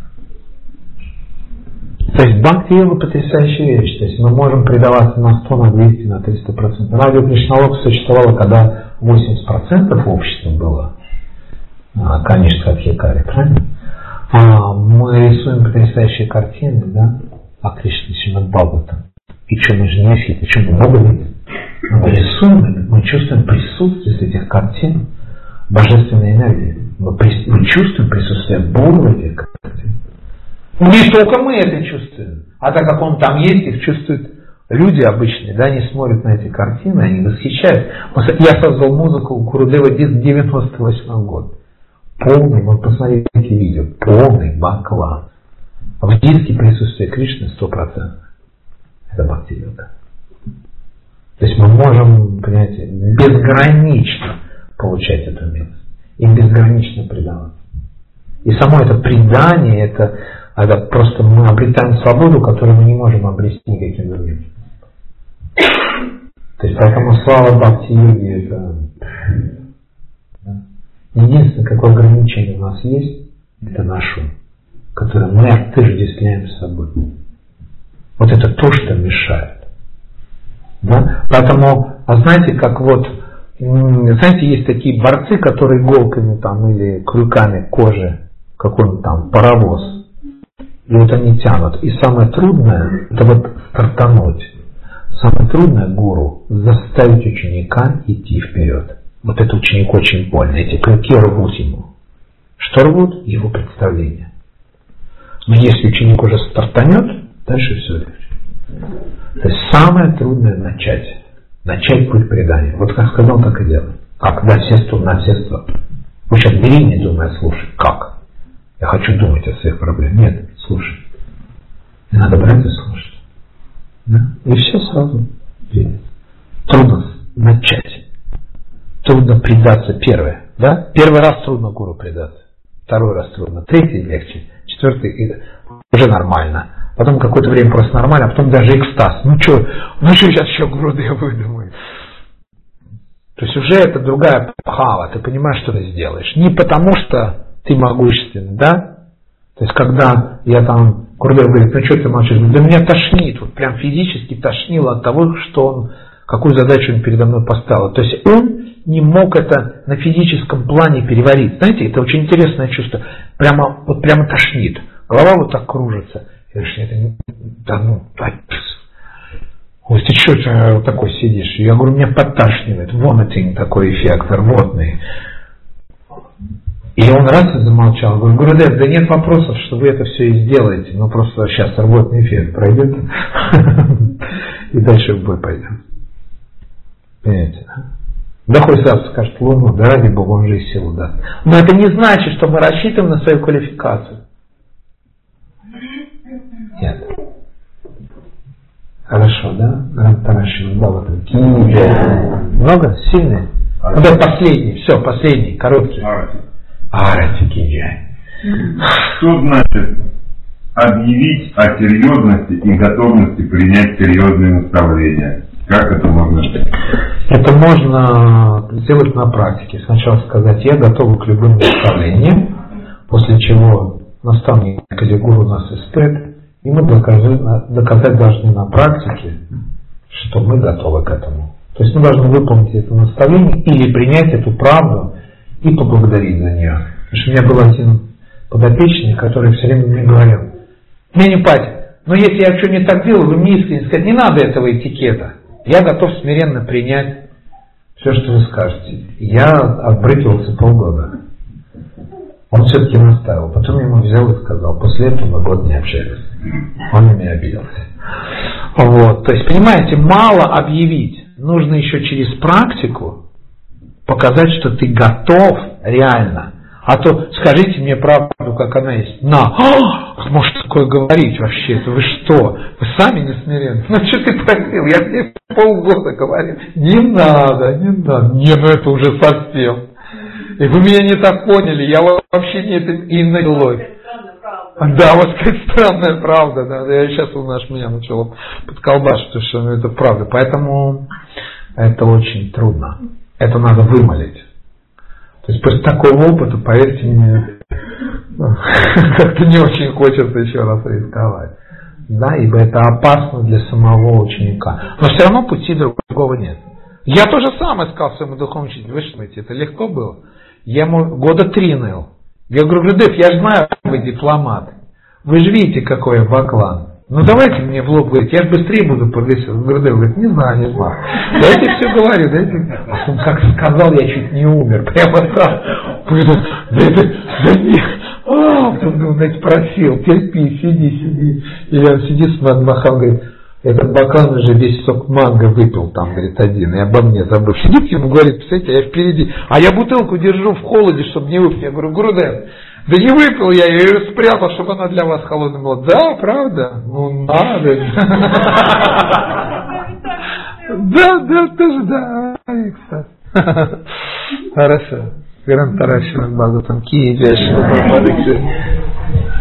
То есть Бхакти-йога потрясающая вещь. То есть мы можем предаваться на 100, на 200, на 300%. Радио Кришналок существовало, когда 80% общества было. Конечно, как Хикари, правильно? Мы рисуем потрясающие картины, да? О Кришне, Шримад Бхагаватам. И что, мы же неофиты, что мы Бога видим? Мы рисуем, мы чувствуем присутствие этих картин, божественной энергии. Мы чувствуем присутствие Бога в этих картинах. Не только мы это чувствуем, а так как Он там есть, их чувствуют люди обычные, да, они смотрят на эти картины, они восхищаются. Я создал музыку у Гурудева диск 98 год. Полный, вот посмотрите эти видео, полный баклан. В диске присутствие Кришны 100%. Это бхакти-йога. То есть мы можем, понимаете, безгранично получать эту милость. И безгранично предаваться. И само это предание, это просто мы обретаем свободу, которую мы не можем обрести никаким другим. То есть поэтому слава бхакти-йоги это... Единственное, какое ограничение у нас есть, это наш ум, который мы отождествляем с собой. Вот это то, что мешает. Да? Поэтому, знаете, как вот, знаете, есть такие борцы, которые иголками там или крюками кожи, какой-нибудь там паровоз, и вот они тянут. И самое трудное, это вот стартануть. Самое трудное гуру заставить ученика идти вперед. Вот это ученику очень больно. Эти крюки рвут ему. Что рвут? Его представление. Но если ученик уже стартанет, дальше все легче. То есть самое трудное начать. Начать путь предания. Вот как сказал, так и делай. Как? Наследство, наследство. Вы сейчас бери, не думая, слушай. Как? Я хочу думать о своих проблемах. Нет, слушай. Не надо брать и слушать. Да? И все сразу видит. Трудно начать. Трудно предаться первое. Да? Первый раз трудно гуру предаться. Второй раз трудно. Третий легче. Четвертый уже нормально. Потом какое-то время просто нормально, а потом даже экстаз. Ну что сейчас еще Гурудев выдумает. То есть уже это другая бхава. Ты понимаешь, что ты сделаешь. Не потому, что ты могущественный, да? То есть когда я там, Гурудев говорит, ну что ты молчишь? Да меня тошнит, вот прям физически тошнило от того, что он, какую задачу он передо мной поставил. То есть он не мог это на физическом плане переварить. Знаете, это очень интересное чувство. Прямо тошнит. Голова вот так кружится. Я говорю, это не... Да ну, ой, ты что вот такой сидишь? Я говорю, меня подташнивает. Vomiting такой эффект, рвотный. И он раз и замолчал. Я говорю, Гурудев, да нет вопросов, что вы это все и сделаете. Но просто сейчас рвотный эффект пройдет. И дальше в бой пойдем. Понимаете, да? Да хоть завтра скажет Луну, да ради Бога, он же и силу даст. Но это не значит, что мы рассчитываем на свою квалификацию. Нет. Хорошо, да? Много? Сильные? Ну да, последний, все, последний, короткий. Арати Кинджай. Что значит объявить о серьезности и готовности принять серьезные наставления? Как это можно сделать? Это можно сделать на практике. Сначала сказать, я готов к любым наставлениям, после чего наставник или гуру нас испытает, и мы доказать должны на практике, что мы готовы к этому. То есть мы должны выполнить это наставление или принять эту правду и поблагодарить за нее. Потому что у меня был один подопечный, который все время мне говорил, Менипати, но если я что не так делаю, вы мне искренне сказать, не надо этого этикета. Я готов смиренно принять все, что вы скажете. Я отбрыкивался полгода. Он все-таки наставил. Потом я ему взял и сказал. После этого мы год не общались. Он на меня обиделся. Вот. То есть, понимаете, мало объявить. нужно еще через практику показать, что ты готов реально. А то скажите мне правду, как она есть. Может такое говорить вообще? Это вы что? Вы сами не смиренны? Ну что ты просил? Я тебе полгода говорил. Не надо. Не, ну это уже совсем. И вы меня не так поняли. Я вообще не это и началось. Да, вот какая странная правда. Да. Я сейчас меня начало подколбашить, что это правда. Поэтому это очень трудно. Это надо вымолить. То есть после такого опыта, поверьте мне, как-то не очень хочется еще раз рисковать. Да, ибо это опасно для самого ученика. Но все равно пути другого нет. Я то же самое сказал своему духовному учителю. Вы что думаете, это легко было? Я ему года 3 ныл. Я говорю, Гурудев, я же знаю, вы дипломат. Вы же видите, какой я баклан. Ну давайте мне в лоб говорить, я же быстрее буду прогрессировать. Гурудев говорит, не знаю. Дайте все говорю, дайте. Он как сказал, я чуть не умер. Прямо так. Он просил, терпи, сиди. И он сидит с Махам, говорит, этот баклан уже весь сок манго выпил там, говорит, один, и обо мне забыл. Сидит ему, говорит, представляете, я впереди, а я бутылку держу в холоде, чтобы не выпить. Я говорю, Гурудев, да не выпил я ее спрятал, чтобы она для вас холодная была. Да, правда? Ну, надо. Да, тоже, да. Хорошо. Грантарашина Бхагаватам Ки Джай.